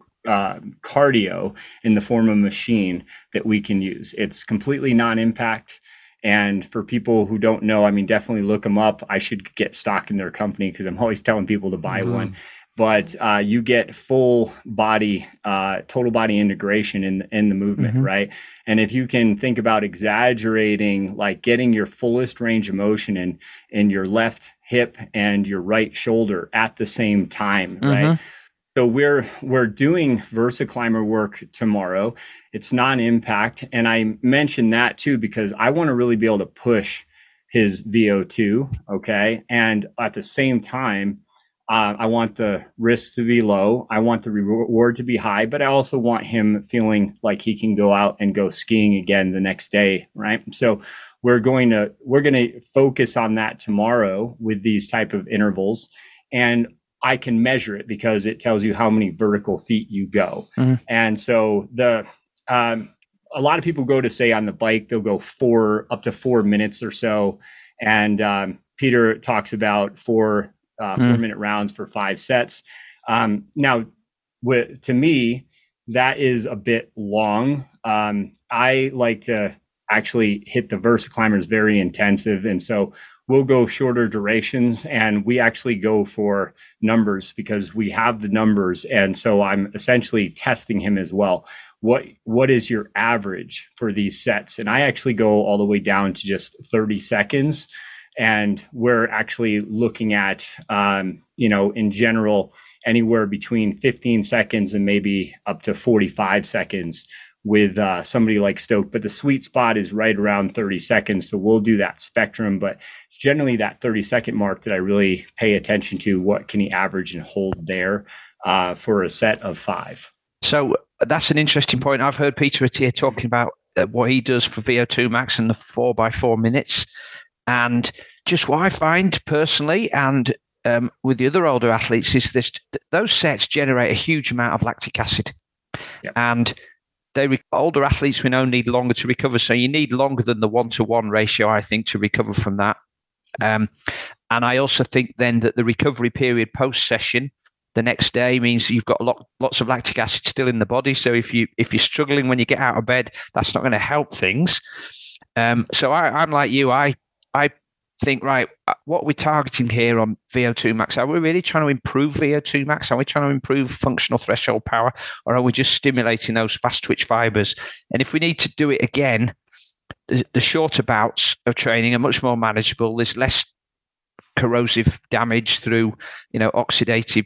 cardio in the form of a machine that we can use. It's completely non-impact. And for people who don't know, I mean, definitely look them up. I should get stock in their company because I'm always telling people to buy one. But you get full body, total body integration in the movement, right? And if you can think about exaggerating, like getting your fullest range of motion in your left hip and your right shoulder at the same time, right? So we're doing VersaClimber work tomorrow. It's non-impact, and I mentioned that too because I want to really be able to push his VO2, okay? And at the same time, I want the risk to be low. I want the reward to be high, but I also want him feeling like he can go out and go skiing again the next day, right? So we're going to focus on that tomorrow with these type of intervals, and I can measure it because it tells you how many vertical feet you go. And so a lot of people go to say on the bike, they'll go up to 4 minutes or so. And Peter talks about 4-minute rounds for 5 sets. Now, to me, that is a bit long. I like to actually hit the VersaClimbers very intensive. And so we'll go shorter durations, and we actually go for numbers because we have the numbers. And so I'm essentially testing him as well. What is your average for these sets? And I actually go all the way down to just 30 seconds. And we're actually looking at, in general, anywhere between 15 seconds and maybe up to 45 seconds with somebody like Stoke. But the sweet spot is right around 30 seconds. So we'll do that spectrum. But it's generally that 30-second mark that I really pay attention to. What can he average and hold there for a set of 5? So that's an interesting point. I've heard Peter Attia talking about what he does for VO2 max and the 4x4 minutes. And just what I find personally, and with the other older athletes, is those sets generate a huge amount of lactic acid. Yep. And older athletes we know need longer to recover. So you need longer than the 1-to-1 ratio, I think, to recover from that. And I also think then that the recovery period post-session, the next day, means you've got lots of lactic acid still in the body. So if you're struggling when you get out of bed, that's not going to help things. So I'm like you. I think, right, what we're targeting here on VO2 max, are we really trying to improve VO2 max? Are we trying to improve functional threshold power, or are we just stimulating those fast twitch fibers? And if we need to do it again, the shorter bouts of training are much more manageable. There's less corrosive damage through, oxidative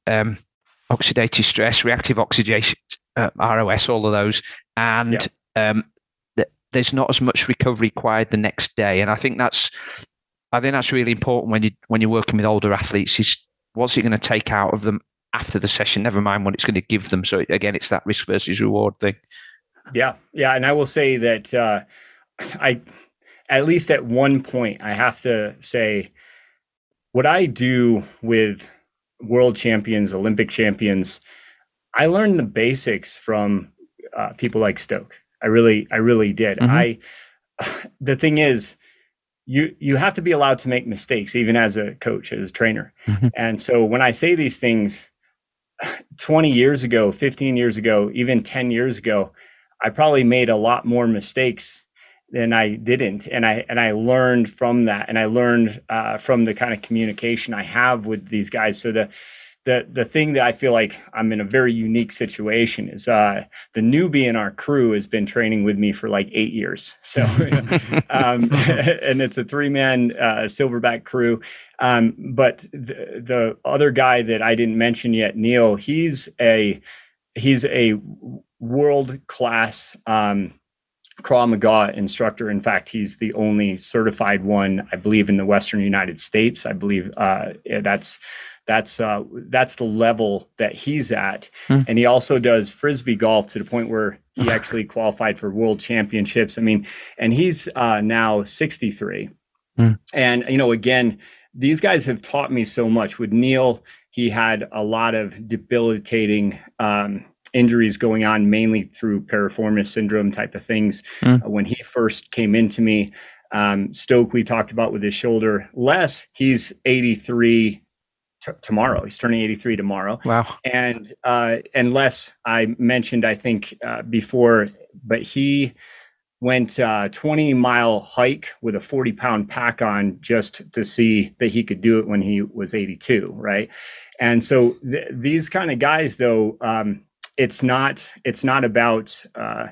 stress, reactive oxidation, ROS, all of those. And there's not as much recovery required the next day. And I think that's really important when you're working with older athletes, is what's it going to take out of them after the session, never mind what it's going to give them. So again, it's that risk versus reward thing. Yeah. And I will say that I, at least at one point, I have to say what I do with world champions, Olympic champions, I learned the basics from people like Stoke. I really did. The thing is, you have to be allowed to make mistakes, even as a coach, as a trainer. Mm-hmm. And so when I say these things, 20 years ago, 15 years ago, even 10 years ago, I probably made a lot more mistakes than I didn't. And I learned from that. And I learned from the kind of communication I have with these guys. So the thing that I feel like I'm in a very unique situation is the newbie in our crew has been training with me for like 8 years. So, and it's a 3-man silverback crew. But the other guy that I didn't mention yet, Neil, he's a world-class Krav Maga instructor. In fact, he's the only certified one, I believe, in the Western United States. I believe that's the level that he's at. And he also does Frisbee golf to the point where he actually qualified for world championships. I mean, and he's now 63. And, again, these guys have taught me so much. With Neil, he had a lot of debilitating injuries going on, mainly through piriformis syndrome type of things. When he first came into me, Stoke, we talked about with his shoulder. Les, he's 83 tomorrow. He's turning 83 tomorrow. Wow. And Les, I mentioned, I think before, but he went 20-mile hike with a 40-pound pack on just to see that he could do it when he was 82. Right. And so these kind of guys, though, it's not about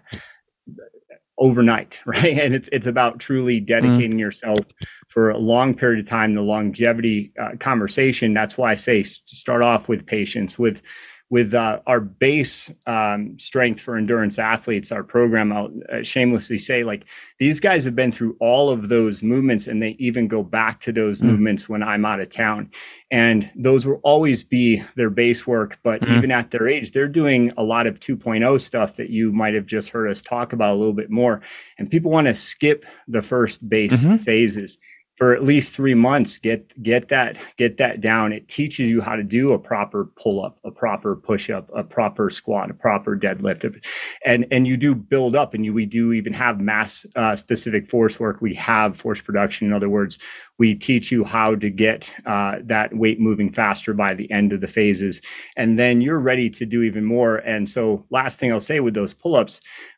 overnight, right? And it's about truly dedicating yourself for a long period of time, the longevity conversation. That's why I say start off with patience, with our base strength for endurance athletes, our program. I'll shamelessly say, like, these guys have been through all of those movements, and they even go back to those movements when I'm out of town. And those will always be their base work. But even at their age, they're doing a lot of 2.0 stuff that you might have just heard us talk about a little bit more. And people want to skip the first base phases for at least 3 months. Get that down. It teaches you how to do a proper pull-up, a proper push-up, a proper squat, a proper deadlift, and you do build up. And we do even have mass specific force work. We have force production. In other words, we teach you how to get that weight moving faster by the end of the phases, and then you're ready to do even more. And so, last thing I'll say with those pull-ups,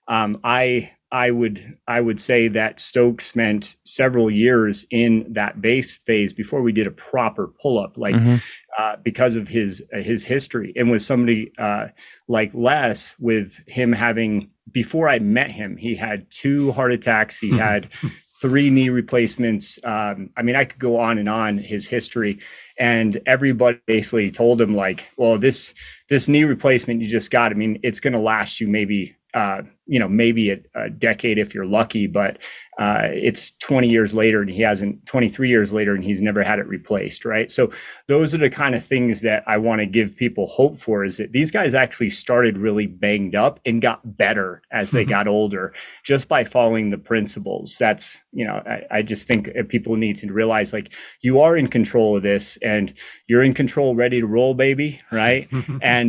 I would say that Stoke spent several years in that base phase before we did a proper pull-up, like because of his history. And with somebody like Les, with him having, before I met him, he had 2 heart attacks. He had 3 knee replacements. I mean, I could go on and on his history, and everybody basically told him, like, well, this knee replacement you just got, I mean, it's going to last you maybe a decade if you're lucky, but it's 20 years later and he hasn't, 23 years later, and he's never had it replaced. Right. So those are the kind of things that I want to give people hope for, is that these guys actually started really banged up and got better as they got older, just by following the principles. That's, I just think people need to realize, like, you are in control of this, and you're in control, ready to roll, baby. Right. And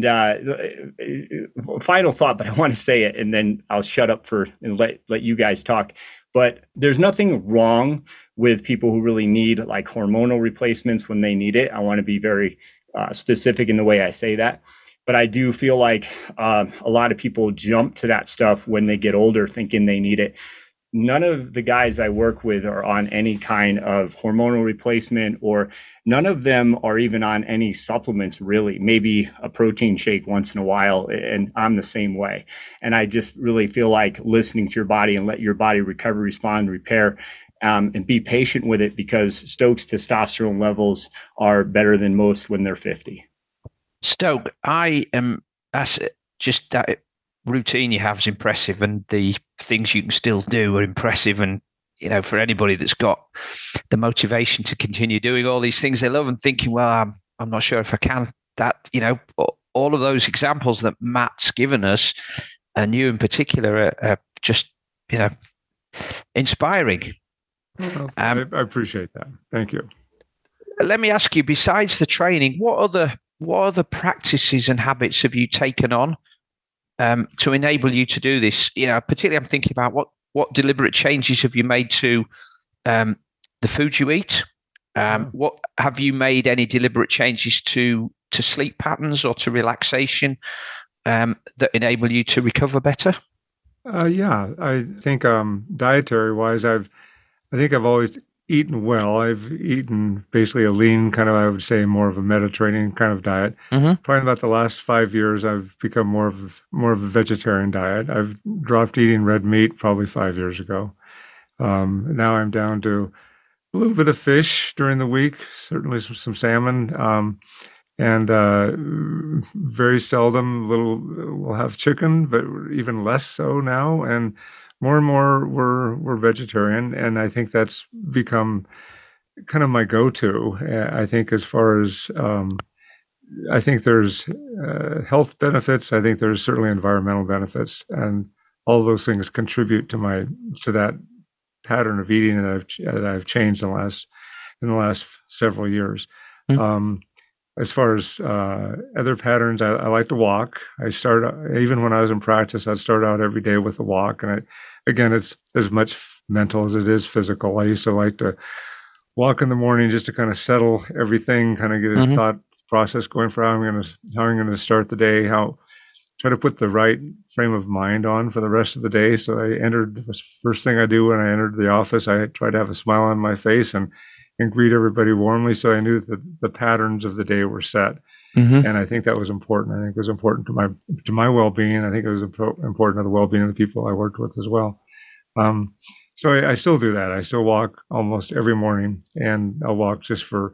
final thought, but I want to say it, and then I'll shut up and let you guys talk. But there's nothing wrong with people who really need, like, hormonal replacements when they need it. I want to be very specific in the way I say that. But I do feel like a lot of people jump to that stuff when they get older, thinking they need it. None of the guys I work with are on any kind of hormonal replacement, or none of them are even on any supplements, really. Maybe a protein shake once in a while, and I'm the same way. And I just really feel like listening to your body and let your body recover, respond, repair, and be patient with it, because Stoke's testosterone levels are better than most when they're 50. Stoke, that's just that routine you have is impressive, and the things you can still do are impressive. And for anybody that's got the motivation to continue doing all these things they love and thinking, well, I'm not sure if I can, that all of those examples that Matt's given us, and you in particular, are just inspiring. Well, I appreciate that. Thank you. Let me ask you, besides the training, what other practices and habits have you taken on to enable you to do this? Particularly I'm thinking about what deliberate changes have you made to the food you eat. What have you made any deliberate changes to sleep patterns or to relaxation that enable you to recover better? Yeah, I think dietary wise, I think I've always eaten well. I've eaten basically a lean kind of, I would say, more of a Mediterranean kind of diet. Probably about the last 5 years, I've become more of a vegetarian diet. I've dropped eating red meat probably 5 years ago. Now I'm down to a little bit of fish during the week, certainly some salmon, and very seldom we'll have chicken, but even less so now. And more we're vegetarian, and I think that's become kind of my go-to. I think as far as I think there's health benefits. I think there's certainly environmental benefits, and all those things contribute to that pattern of eating that I've changed in the last several years. As far as other patterns, I like to walk. Even when I was in practice, I'd start out every day with a walk. And again, it's as much mental as it is physical. I used to like to walk in the morning just to kind of settle everything, kind of get a thought process going for how I'm going to start the day, try to put the right frame of mind on for the rest of the day. So the first thing I do when I entered the office, I try to have a smile on my face and greet everybody warmly. So I knew that the patterns of the day were set. And I think that was important. I think it was important to my well-being. I think it was important to the well-being of the people I worked with as well. So I still do that. I still walk almost every morning, and I'll walk just for,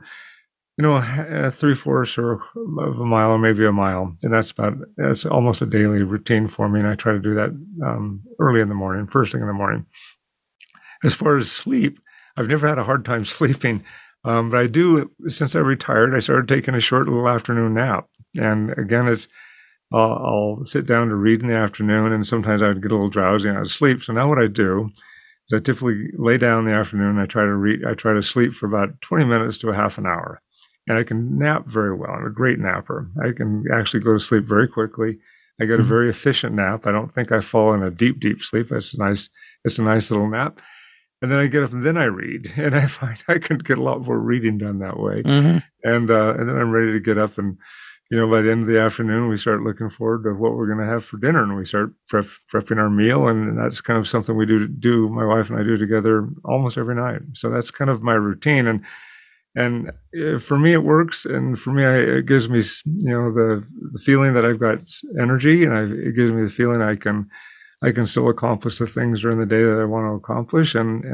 3/4 of a mile or maybe a mile. And that's almost a daily routine for me. And I try to do that early in the morning, first thing in the morning. As far as sleep, I've never had a hard time sleeping, but I do, since I retired, I started taking a short little afternoon nap. And again, I'll sit down to read in the afternoon, and sometimes I'd get a little drowsy and I'd sleep. So now what I do is I typically lay down in the afternoon, and I try to sleep for about 20 minutes to a half an hour. And I can nap very well. I'm a great napper. I can actually go to sleep very quickly. I get a very efficient nap. I don't think I fall in a deep, deep sleep. It's a nice little nap. And then I get up and then I read, and I find I can get a lot more reading done that way. And then I'm ready to get up, and by the end of the afternoon, we start looking forward to what we're going to have for dinner, and we start prepping our meal, and that's kind of something we do. My wife and I do together almost every night. So that's kind of my routine, and for me it works, and for me it gives me the feeling that I've got energy, and it gives me the feeling I can still accomplish the things during the day that I want to accomplish, and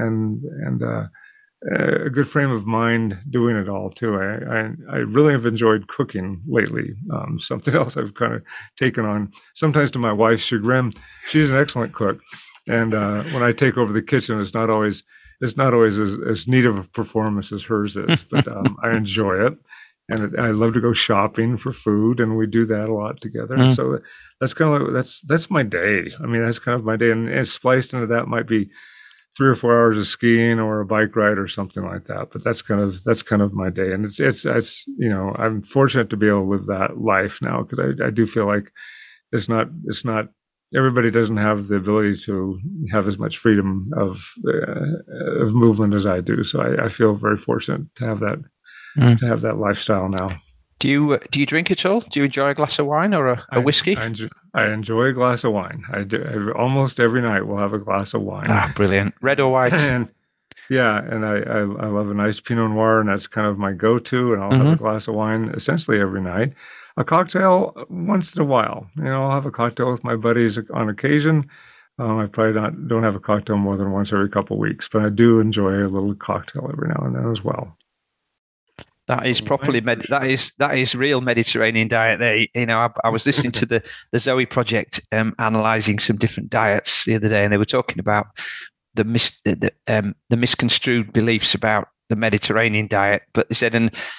a good frame of mind doing it all too. I really have enjoyed cooking lately. Something else I've kind of taken on, sometimes to my wife's chagrin. She's an excellent cook, and when I take over the kitchen, it's not always as neat of a performance as hers is, but I enjoy it. And I love to go shopping for food, and we do that a lot together. So that's kind of that's my day. I mean, that's kind of my day, and spliced into that might be 3 or 4 hours of skiing or a bike ride or something like that. But that's kind of my day, and it's I'm fortunate to be able to live that life now, because I do feel like it's not everybody doesn't have the ability to have as much freedom of movement as I do. So I feel very fortunate to have that. To have that lifestyle now. Do you drink at all? Do you enjoy a glass of wine or a whiskey? I enjoy a glass of wine. I do. Almost every night we'll have a glass of wine. Ah, brilliant. Red or white? And I love a nice Pinot Noir, and that's kind of my go-to, and I'll have a glass of wine essentially every night. A cocktail once in a while. I'll have a cocktail with my buddies on occasion. I probably don't have a cocktail more than once every couple of weeks, but I do enjoy a little cocktail every now and then as well. That is properly that is real Mediterranean diet. There, I was listening to the Zoe Project, analysing some different diets the other day, and they were talking about the misconstrued beliefs about the Mediterranean diet. But they said,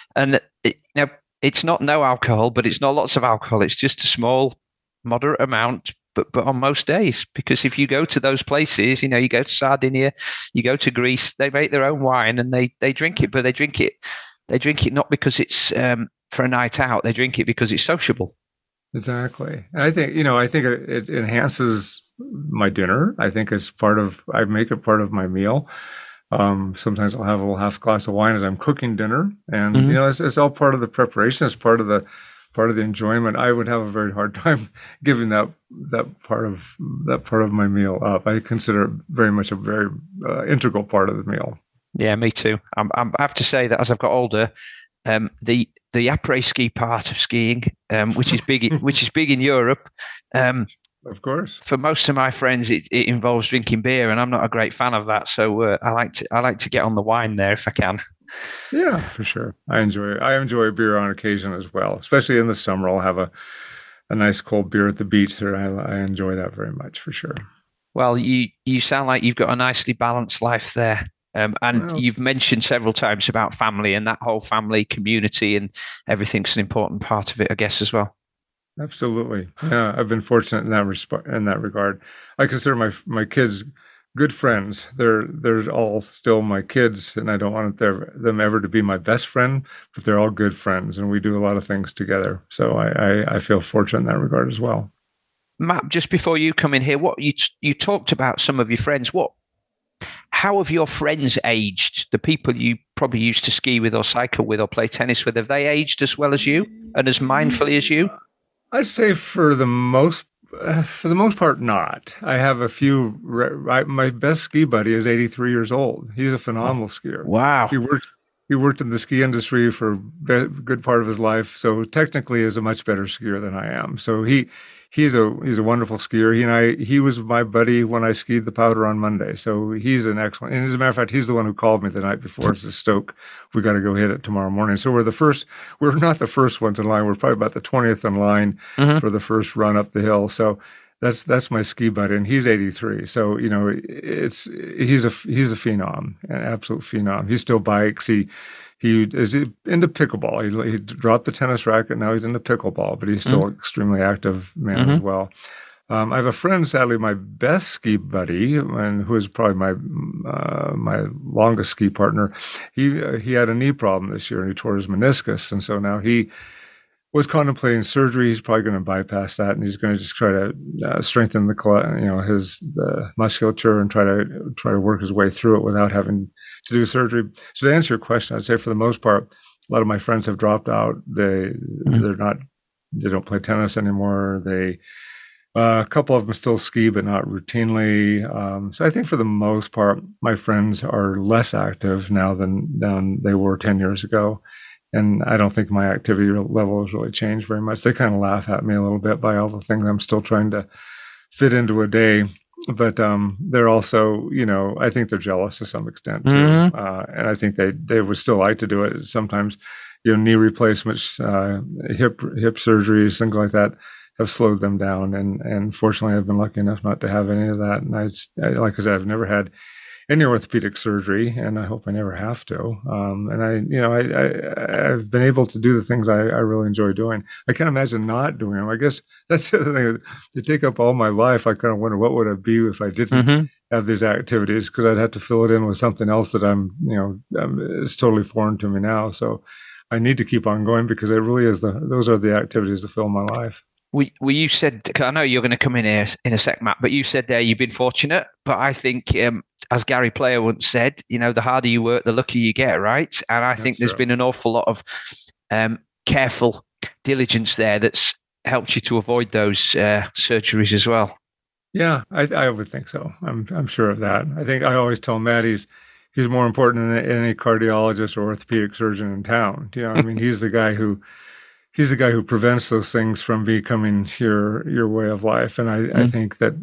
it's not no alcohol, but it's not lots of alcohol. It's just a small, moderate amount, but on most days. Because if you go to those places, you go to Sardinia, you go to Greece, they make their own wine and they drink it, but they drink it. They drink it not because it's for a night out. They drink it because it's sociable. Exactly. And I think it enhances my dinner. I think I make it part of my meal. Sometimes I'll have a little half glass of wine as I'm cooking dinner, and Mhm. it's all part of the preparation. It's part of the enjoyment. I would have a very hard time giving that part of my meal up. I consider it very much a very integral part of the meal. Yeah, me too. I have to say that as I've got older, the après ski part of skiing, which is big in Europe. Um, Of course. for most of my friends, it involves drinking beer, and I'm not a great fan of that. So I like to get on the wine there if I can. Yeah, for sure. I enjoy beer on occasion as well, especially in the summer. I'll have a nice cold beer at the beach there. I enjoy that very much for sure. Well, you sound like you've got a nicely balanced life there. And Well, you've mentioned several times about family and that whole family community and everything's an important part of it, I guess, as well. absolutely. Yeah, I've been fortunate in that regard. I consider my kids good friends. They're all still my kids, and I don't want them ever to be my best friend, but they're all good friends, and we do a lot of things together. So I feel fortunate in that regard as well. Matt, just before you come in here, you talked about some of your friends. How have your friends aged? The people you probably used to ski with or cycle with or play tennis with, have they aged as well as you and as mindfully as you? I'd say for the most part, not. I have a few. My best ski buddy is 83 years old. He's a Oh, phenomenal skier. wow. He worked he worked in the ski industry for a good part of his life, so technically is a much better skier than I am. So he's a wonderful skier. He was my buddy when I skied the Powder on Monday. So he's an excellent. And as a matter of fact, he's the one who called me the night before. Says, Stoke, we got to go hit it tomorrow morning. So we're the first. We're not the first ones in line. We're probably about the 20th in line Hmm. for the first run up the hill. So that's my ski buddy, and he's 83. So he's a phenom, an absolute phenom. He still bikes. He is into pickleball. He dropped the tennis racket. Now he's into pickleball, but he's still an extremely active man as Hmm. well. I have a friend, sadly, my best ski buddy, and who is probably my longest ski partner. He had a knee problem this year, and he tore his meniscus, and so now he was contemplating surgery. He's probably going to bypass that, and he's going to just try to strengthen the musculature and try to work his way through it without having to do surgery. So to answer your question, I'd say for the most part, a lot of my friends have dropped out. They don't play tennis anymore. A couple of them still ski, but not routinely. So I think for the most part, my friends are less active now than they were 10 years ago. And I don't think my activity level has really changed very much. They kind of laugh at me a little bit by all the things I'm still trying to fit into a day. But they're also, I think they're jealous to some extent too. Hmm. And I think they would still like to do it. Sometimes, knee replacements, hip surgeries, things like that have slowed them down. And fortunately, I've been lucky enough not to have any of that. And like I said, I've never had any orthopedic surgery, and I hope I never have to. And I've been able to do the things I really enjoy doing. I can't imagine not doing them. I guess that's the thing. They take up all my life. I kind of wonder what would it be if I didn't Hmm. have these activities, because I'd have to fill it in with something else that is totally foreign to me now. So I need to keep on going because it really is those are the activities that fill my life. You said, 'cause I know you're going to come in here in a sec, Matt, but you said there you've been fortunate. But I think, as Gary Player once said, the harder you work, the luckier you get, right? And I think That's there's true. been an awful lot of careful diligence there that's helped you to avoid those surgeries as well. Yeah, I would think so. I'm sure of that. I think I always tell Matt he's more important than any cardiologist or orthopedic surgeon in town. I mean, he's the guy who prevents those things from becoming your way of life. And I Mm. think that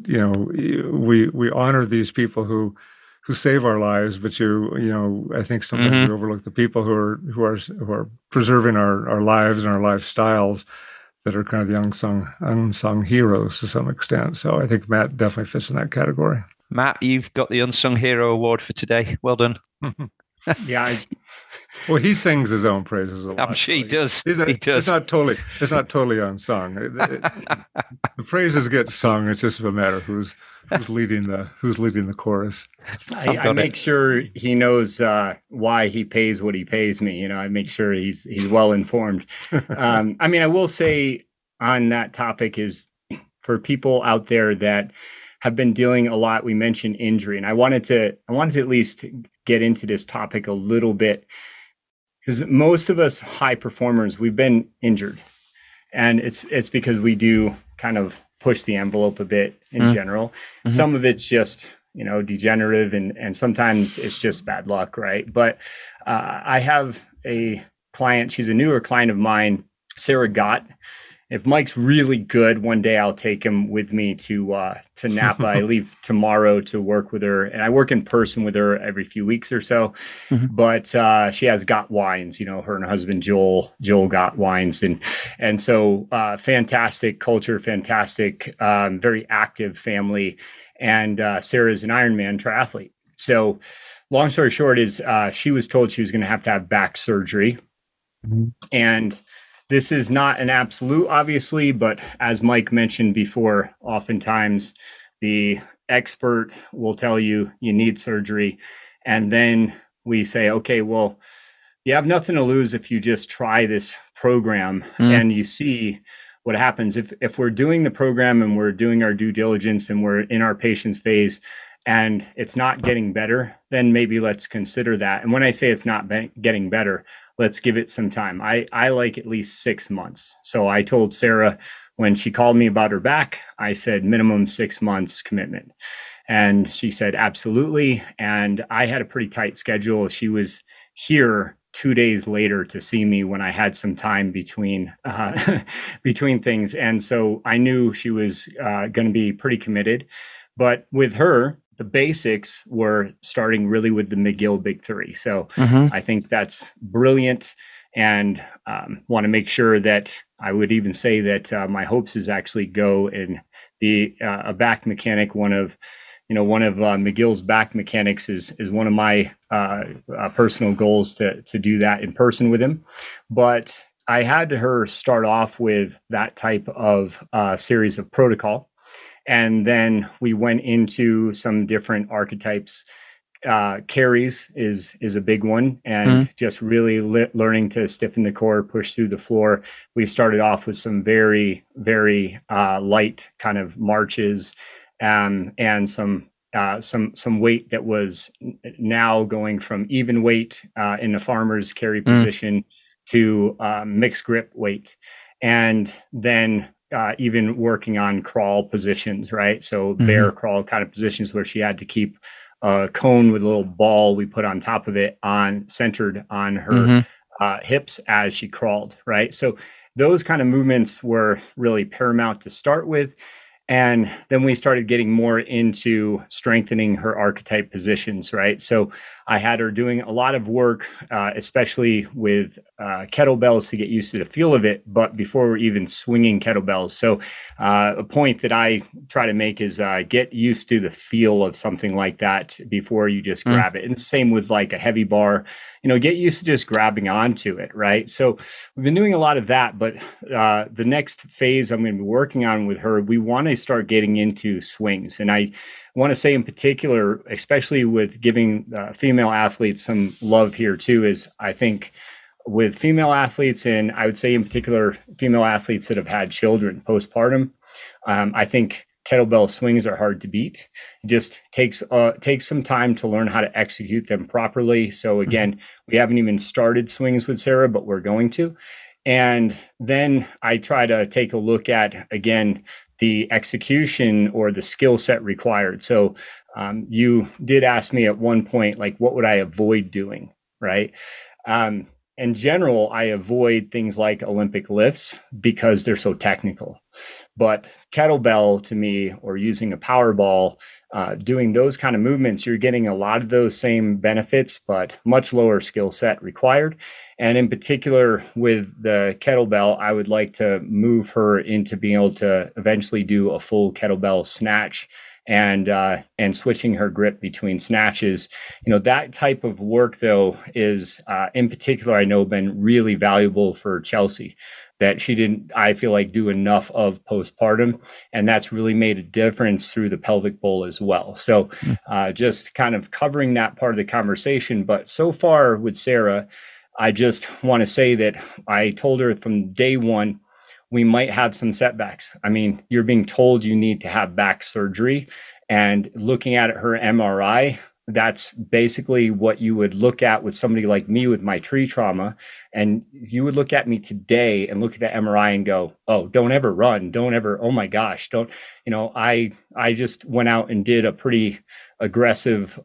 we honor these people who save our lives, but I think sometimes we Hmm. overlook the people who are preserving our lives and our lifestyles that are kind of the unsung heroes to some extent. So I think Matt definitely fits in that category. Matt, you've got the Unsung Hero Award for today. Well done. Yeah, Well, he sings his own praises a I'm lot. sure he So does. he's He it's does. not totally unsung. The praises get sung. It's just a matter of who's leading the chorus. I've I got make it. sure he knows why he pays what he pays me. I make sure he's well informed. I mean, I will say on that topic is for people out there that have been dealing a lot. We mentioned injury, and I wanted to at least get into this topic a little bit, because most of us high performers, we've been injured, and it's because we do kind of push the envelope a bit in general. Some of it's just, degenerative, and sometimes it's just bad luck, right? But I have a client, she's a newer client of mine, Sarah Gott. If Mike's really good, one day I'll take him with me to Napa. I leave tomorrow to work with her, and I work in person with her every few weeks or so. But she has Gott Wines, her and her husband Joel Gott Wines, and so fantastic culture, fantastic, very active family, and Sarah's an Ironman triathlete. So, long story short is she was told she was going to have back surgery, and this is not an absolute, obviously, but as Mike mentioned before, oftentimes the expert will tell you need surgery. And then we say, okay, well, you have nothing to lose if you just try this program and you see what happens. If we're doing the program and we're doing our due diligence and we're in our patient's phase and it's not getting better, then maybe let's consider that. And when I say it's not getting better, let's give it some time. I like at least 6 months. So I told Sarah when she called me about her back, I said minimum 6 months commitment. And she said, absolutely. And I had a pretty tight schedule. She was here 2 days later to see me when I had some time between things. And so I knew she was going to be pretty committed. But with her, the basics were starting really with the McGill Big Three. So I think that's brilliant, and want to make sure that I would even say that my hopes is actually go and be a back mechanic. One of McGill's back mechanics is one of my personal goals to do that in person with him. But I had her start off with that type of series of protocol. And then we went into some different archetypes. Carries is a big one, and just really learning to stiffen the core, push through the floor. We started off with some very, very light kind of marches, and some weight that was now going from even weight in the farmer's carry position to mixed grip weight, and then even working on crawl positions, right? So bear crawl kind of positions where she had to keep a cone with a little ball we put on top of it centered on her hips as she crawled, right? So those kind of movements were really paramount to start with. And then we started getting more into strengthening her archetype positions, right? So I had her doing a lot of work, especially with kettlebells to get used to the feel of it, but before we're even swinging kettlebells. So a point that I try to make is get used to the feel of something like that before you just grab it. And same with like a heavy bar, get used to just grabbing onto it, right? So we've been doing a lot of that, but the next phase I'm going to be working on with her, we want to start getting into swings. And I want to say in particular, especially with giving female athletes some love here too, is I think with female athletes, and I would say in particular female athletes that have had children postpartum, I think kettlebell swings are hard to beat. It just takes some time to learn how to execute them properly. So again, we haven't even started swings with Sarah, but we're going to. And then I try to take a look at, again, the execution or the skill set required. So you did ask me at one point, like, what would I avoid doing, right? In general, I avoid things like Olympic lifts because they're so technical. But kettlebell to me, or using a power ball, doing those kind of movements, you're getting a lot of those same benefits, but much lower skill set required. And in particular with the kettlebell, I would like to move her into being able to eventually do a full kettlebell snatch and switching her grip between snatches. That type of work though is in particular, I know, been really valuable for Chelsea, that she didn't, I feel like, do enough of postpartum. And that's really made a difference through the pelvic bowl as well. So just kind of covering that part of the conversation. But so far with Sarah, I just want to say that I told her from day one, we might have some setbacks. I mean, you're being told you need to have back surgery, and looking at her MRI, that's basically what you would look at with somebody like me with my tree trauma. And you would look at me today and look at the MRI and go, oh, don't ever run. Don't ever. Oh my gosh. Don't, I just went out and did a pretty aggressive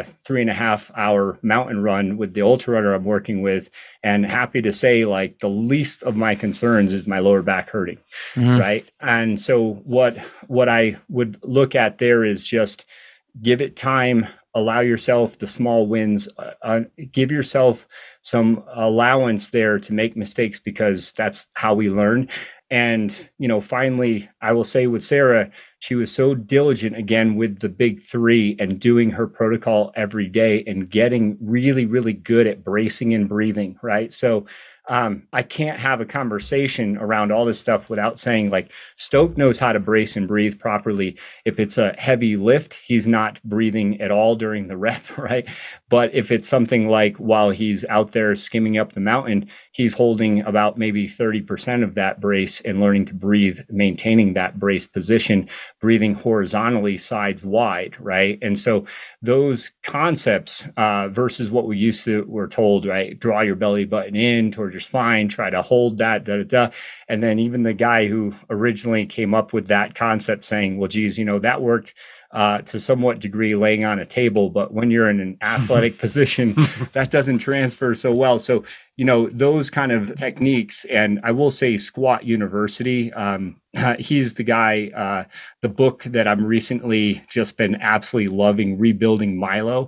3.5 hour mountain run with the ultra runner I'm working with. And happy to say, like, the least of my concerns is my lower back hurting. Mm-hmm. Right. And so what I would look at there is just give it time. Allow yourself the small wins, give yourself some allowance there to make mistakes, because that's how we learn. And, finally, I will say with Sarah, she was so diligent again with the big three and doing her protocol every day and getting really, really good at bracing and breathing. Right. So I can't have a conversation around all this stuff without saying, like, Stoke knows how to brace and breathe properly. If it's a heavy lift, he's not breathing at all during the rep, right? But if it's something like while he's out there skimming up the mountain, he's holding about maybe 30% of that brace and learning to breathe, maintaining that brace position, breathing horizontally sides wide, right? And so those concepts versus what we were told, right? Draw your belly button in towards your spine, try to hold that, And then even the guy who originally came up with that concept saying, well, geez, that worked to somewhat degree laying on a table, but when you're in an athletic position, that doesn't transfer so well. So, those kind of techniques. And I will say Squat University, he's the guy, the book that I'm recently just been absolutely loving, Rebuilding Milo.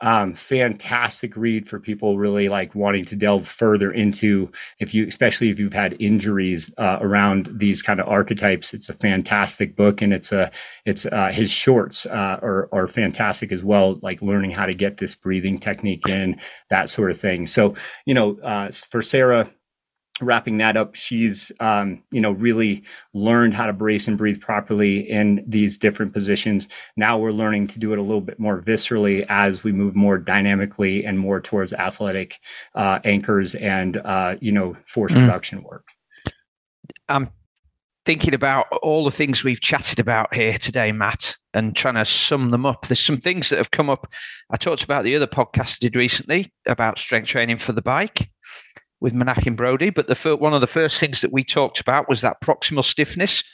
Fantastic read for people really like wanting to delve further into, especially if you've had injuries around these kind of archetypes. It's a fantastic book, and it's his shorts are fantastic as well, like learning how to get this breathing technique in, that sort of thing. So, for Sarah, wrapping that up, she's really learned how to brace and breathe properly in these different positions. Now we're learning to do it a little bit more viscerally as we move more dynamically and more towards athletic anchors and force production work. I'm thinking about all the things we've chatted about here today, Matt, and trying to sum them up. There's some things that have come up. I talked about the other podcast I did recently about strength training for the bike with Menachem Brodie, but one of the first things that we talked about was that proximal stiffness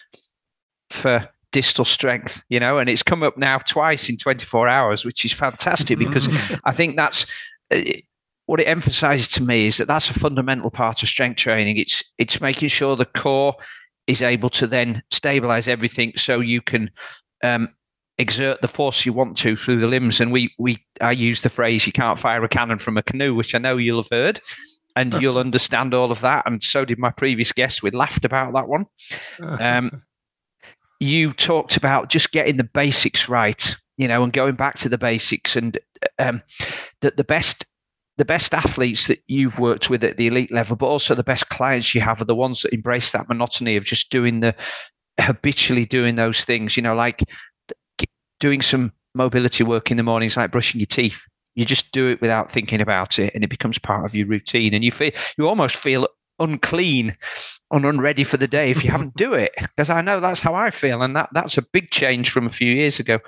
for distal strength, and it's come up now twice in 24 hours, which is fantastic, because I think that's what it emphasizes to me, is that that's a fundamental part of strength training. It's making sure the core is able to then stabilize everything so you can exert the force you want to through the limbs. And I use the phrase, you can't fire a cannon from a canoe, which I know you'll have heard. And you'll understand all of that. And so did my previous guest. We laughed about that one. You talked about just getting the basics right, and going back to the basics. And the best athletes that you've worked with at the elite level, but also the best clients you have, are the ones that embrace that monotony of just habitually doing those things, like doing some mobility work in the mornings, like brushing your teeth. You just do it without thinking about it, and it becomes part of your routine. And you almost feel unclean and unready for the day if you haven't do it. Because I know that's how I feel, and that's a big change from a few years ago.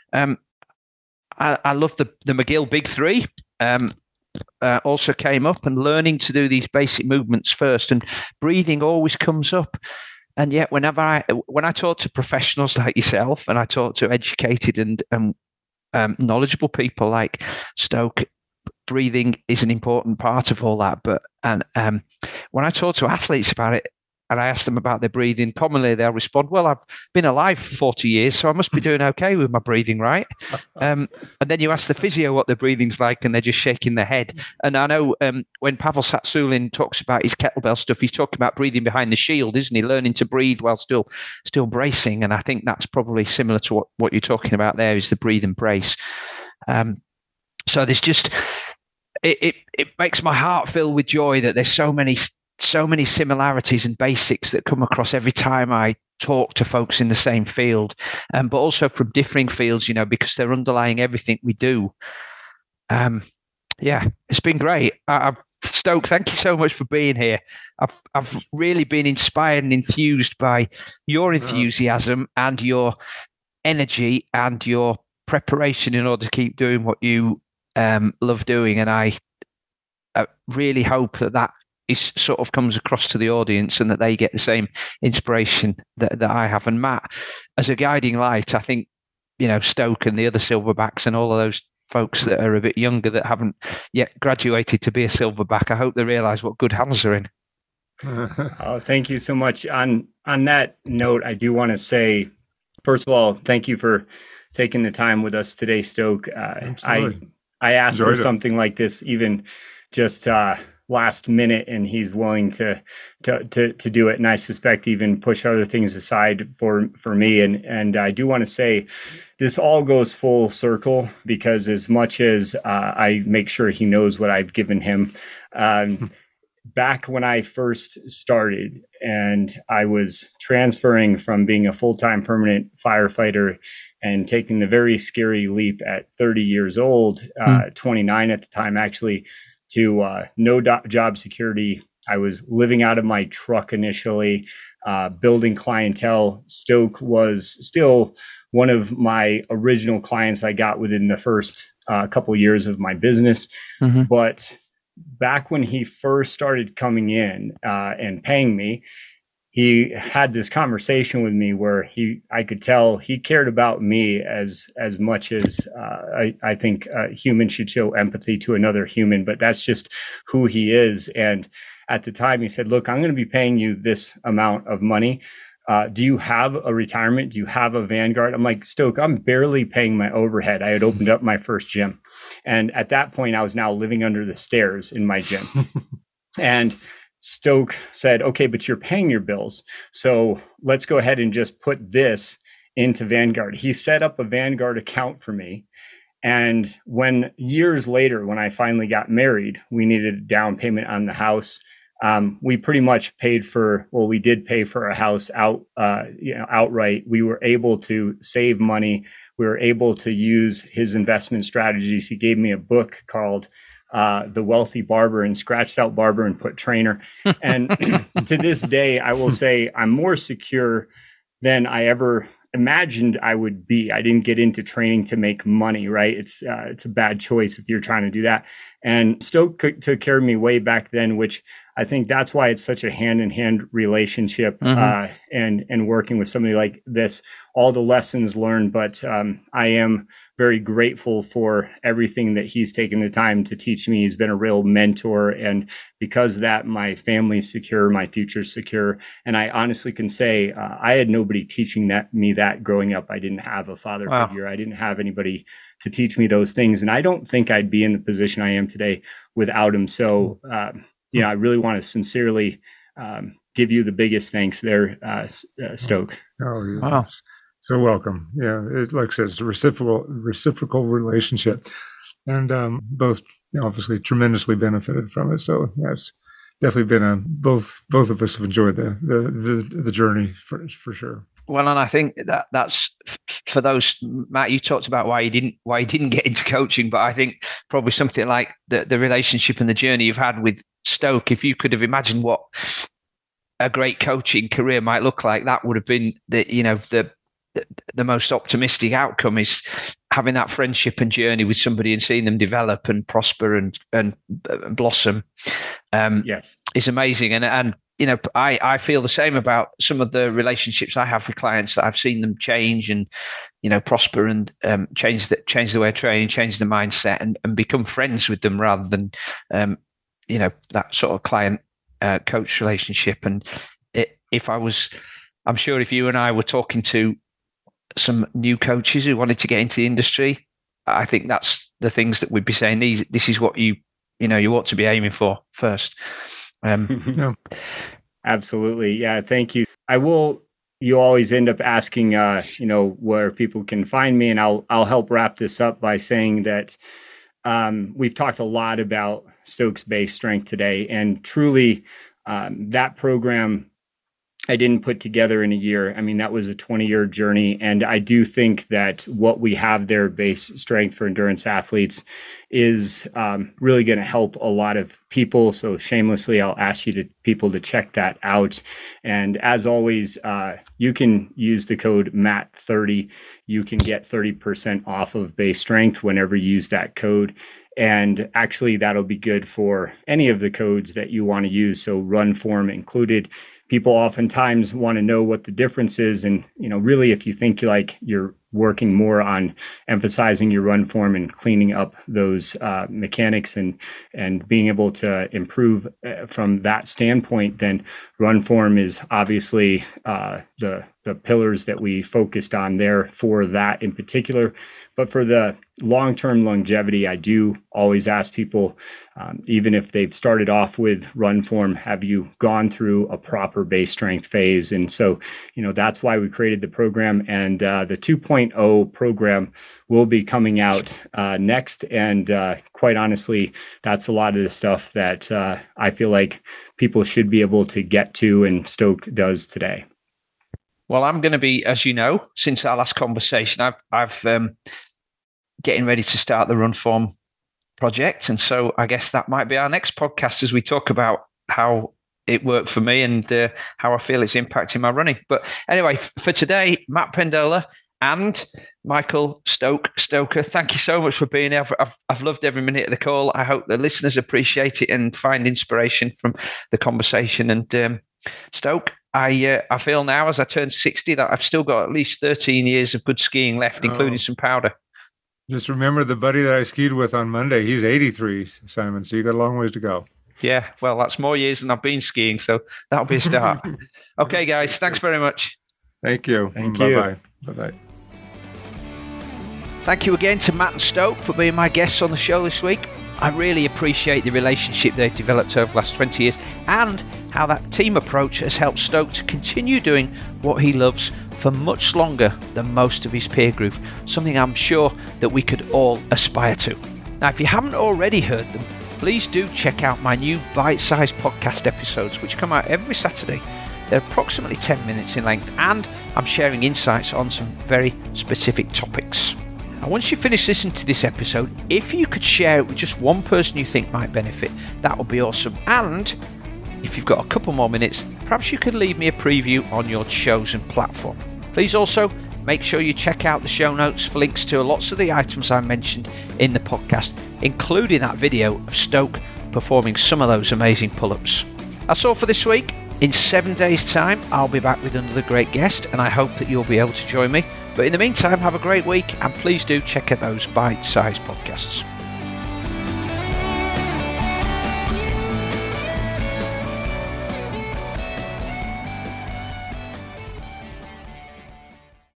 I love the McGill Big Three. Also came up, and learning to do these basic movements first, and breathing always comes up. And yet, when I talk to professionals like yourself, and I talk to educated and knowledgeable people like Stoke, breathing is an important part of all that. But when I talk to athletes about it, and I ask them about their breathing, commonly they'll respond, well, I've been alive for 40 years, so I must be doing okay with my breathing, right? And then you ask the physio what their breathing's like, and they're just shaking their head. And I know when Pavel Tsatsouline talks about his kettlebell stuff, he's talking about breathing behind the shield, isn't he? Learning to breathe while still bracing. And I think that's probably similar to what you're talking about there, is the breathe and brace. So there's just, it makes my heart fill with joy that there's so many similarities and basics that come across every time I talk to folks in the same field, but also from differing fields, because they're underlying everything we do. It's been great. Stoke, thank you so much for being here. I've really been inspired and enthused by your enthusiasm and your energy and your preparation in order to keep doing what you love doing. And I really hope that is sort of comes across to the audience and that they get the same inspiration that I have. And Matt, as a guiding light, I think, Stoke and the other Silverbacks and all of those folks that are a bit younger that haven't yet graduated to be a Silverback, I hope they realize what good hands are in. Oh, thank you so much. On that note, I do want to say, first of all, thank you for taking the time with us today, Stoke. I asked for something like this even just last minute, and he's willing to do it. And I suspect even push other things aside for me. And I do want to say this all goes full circle, because as much as I make sure he knows what I've given him, back when I first started and I was transferring from being a full-time permanent firefighter and taking the very scary leap at 30 years old, 29 at the time, actually, to no job security. I was living out of my truck initially, building clientele. Stoke was still one of my original clients I got within the first couple of years of my business. Mm-hmm. But back when he first started coming in and paying me, he had this conversation with me where I could tell he cared about me as much as I think a human should show empathy to another human, but that's just who he is. And at the time he said, look, I'm going to be paying you this amount of money. Do you have a retirement? Do you have a Vanguard? I'm like, Stoke, I'm barely paying my overhead. I had opened up my first gym. And at that point, I was now living under the stairs in my gym. And Stoke said, okay, but you're paying your bills. So let's go ahead and just put this into Vanguard. He set up a Vanguard account for me. And when years later, when I finally got married, we needed a down payment on the house. We pretty much we did pay for a house outright. We were able to save money. We were able to use his investment strategies. He gave me a book called The Wealthy Barber, and scratched out barber and put trainer. And to this day, I will say I'm more secure than I ever imagined I would be. I didn't get into training to make money, right? It's a bad choice if you're trying to do that. And Stoke took care of me way back then, which I think that's why it's such a hand-in-hand relationship, and working with somebody like this, all the lessons learned. But I am very grateful for everything that he's taken the time to teach me. He's been a real mentor. And because of that, my family's secure, my future's secure. And I honestly can say I had nobody teaching me that growing up. I didn't have a father figure. I didn't have anybody to teach me those things. And I don't think I'd be in the position I am today without him. So, I really want to sincerely give you the biggest thanks there, Stoke. Oh, yeah. Wow. So welcome. Yeah, like I said, it's a reciprocal relationship, and both obviously tremendously benefited from it. So that's definitely been both of us have enjoyed the journey for sure. Well, and I think that's for those, Matt, you talked about why you didn't get into coaching, but I think probably something like the relationship and the journey you've had with Stoke, if you could have imagined what a great coaching career might look like, that would have been the most optimistic outcome, is having that friendship and journey with somebody and seeing them develop and prosper and blossom. Yes, is amazing. And I feel the same about some of the relationships I have with clients, that I've seen them change and, prosper and change the way of training, change the mindset, and become friends with them rather than, that sort of client coach relationship. And I'm sure if you and I were talking to some new coaches who wanted to get into the industry, I think that's the things that we'd be saying. This is what you ought to be aiming for first. Absolutely. Yeah. Thank you. You always end up asking, where people can find me, and I'll help wrap this up by saying that we've talked a lot about Stoke's Base Strength today, and truly that program I didn't put together in a year. I mean, that was a 20-year journey. And I do think that what we have there, base strength for endurance athletes, is really going to help a lot of people. So shamelessly, I'll ask people to check that out. And as always, you can use the code MATT30. You can get 30% off of base strength whenever you use that code. And actually, that'll be good for any of the codes that you want to use. So run form included. People oftentimes want to know what the difference is. And, really, if you think like you're working more on emphasizing your run form and cleaning up those mechanics and being able to improve from that standpoint, then run form is obviously the pillars that we focused on there for that in particular. But for the long-term longevity, I do always ask people, even if they've started off with run form, have you gone through a proper base strength phase? And so, that's why we created the program. And the 2.0 program will be coming out next. And quite honestly, that's a lot of the stuff that I feel like people should be able to get to, and Stoke does today. Well, I'm going to be, as you know, since our last conversation, I've getting ready to start the Run Form project. And so I guess that might be our next podcast as we talk about how it worked for me and how I feel it's impacting my running. But anyway, for today, Matt Pendola and Michael Stoker, thank you so much for being here. I've loved every minute of the call. I hope the listeners appreciate it and find inspiration from the conversation. And Stoke, I feel now as I turn 60 that I've still got at least 13 years of good skiing left, including some powder. Just remember the buddy that I skied with on Monday. He's 83, Simon, so you got a long ways to go. Yeah, well, that's more years than I've been skiing, so that'll be a start. Okay, guys, thanks very much. Thank you. Bye-bye. Bye-bye. Thank you again to Matt and Stoke for being my guests on the show this week. I really appreciate the relationship they've developed over the last 20 years and how that team approach has helped Stoke to continue doing what he loves for much longer than most of his peer group, something I'm sure that we could all aspire to. Now, if you haven't already heard them, please do check out my new bite-sized podcast episodes, which come out every Saturday. They're approximately 10 minutes in length, and I'm sharing insights on some very specific topics. Now, once you finish listening to this episode, if you could share it with just one person you think might benefit, that would be awesome. And if you've got a couple more minutes, perhaps you could leave me a preview on your chosen platform. Please also make sure you check out the show notes for links to lots of the items I mentioned in the podcast, including that video of Stoke performing some of those amazing pull-ups. That's all for this week. In 7 days' time, I'll be back with another great guest, and I hope that you'll be able to join me. But in the meantime, have a great week, and please do check out those bite-sized podcasts.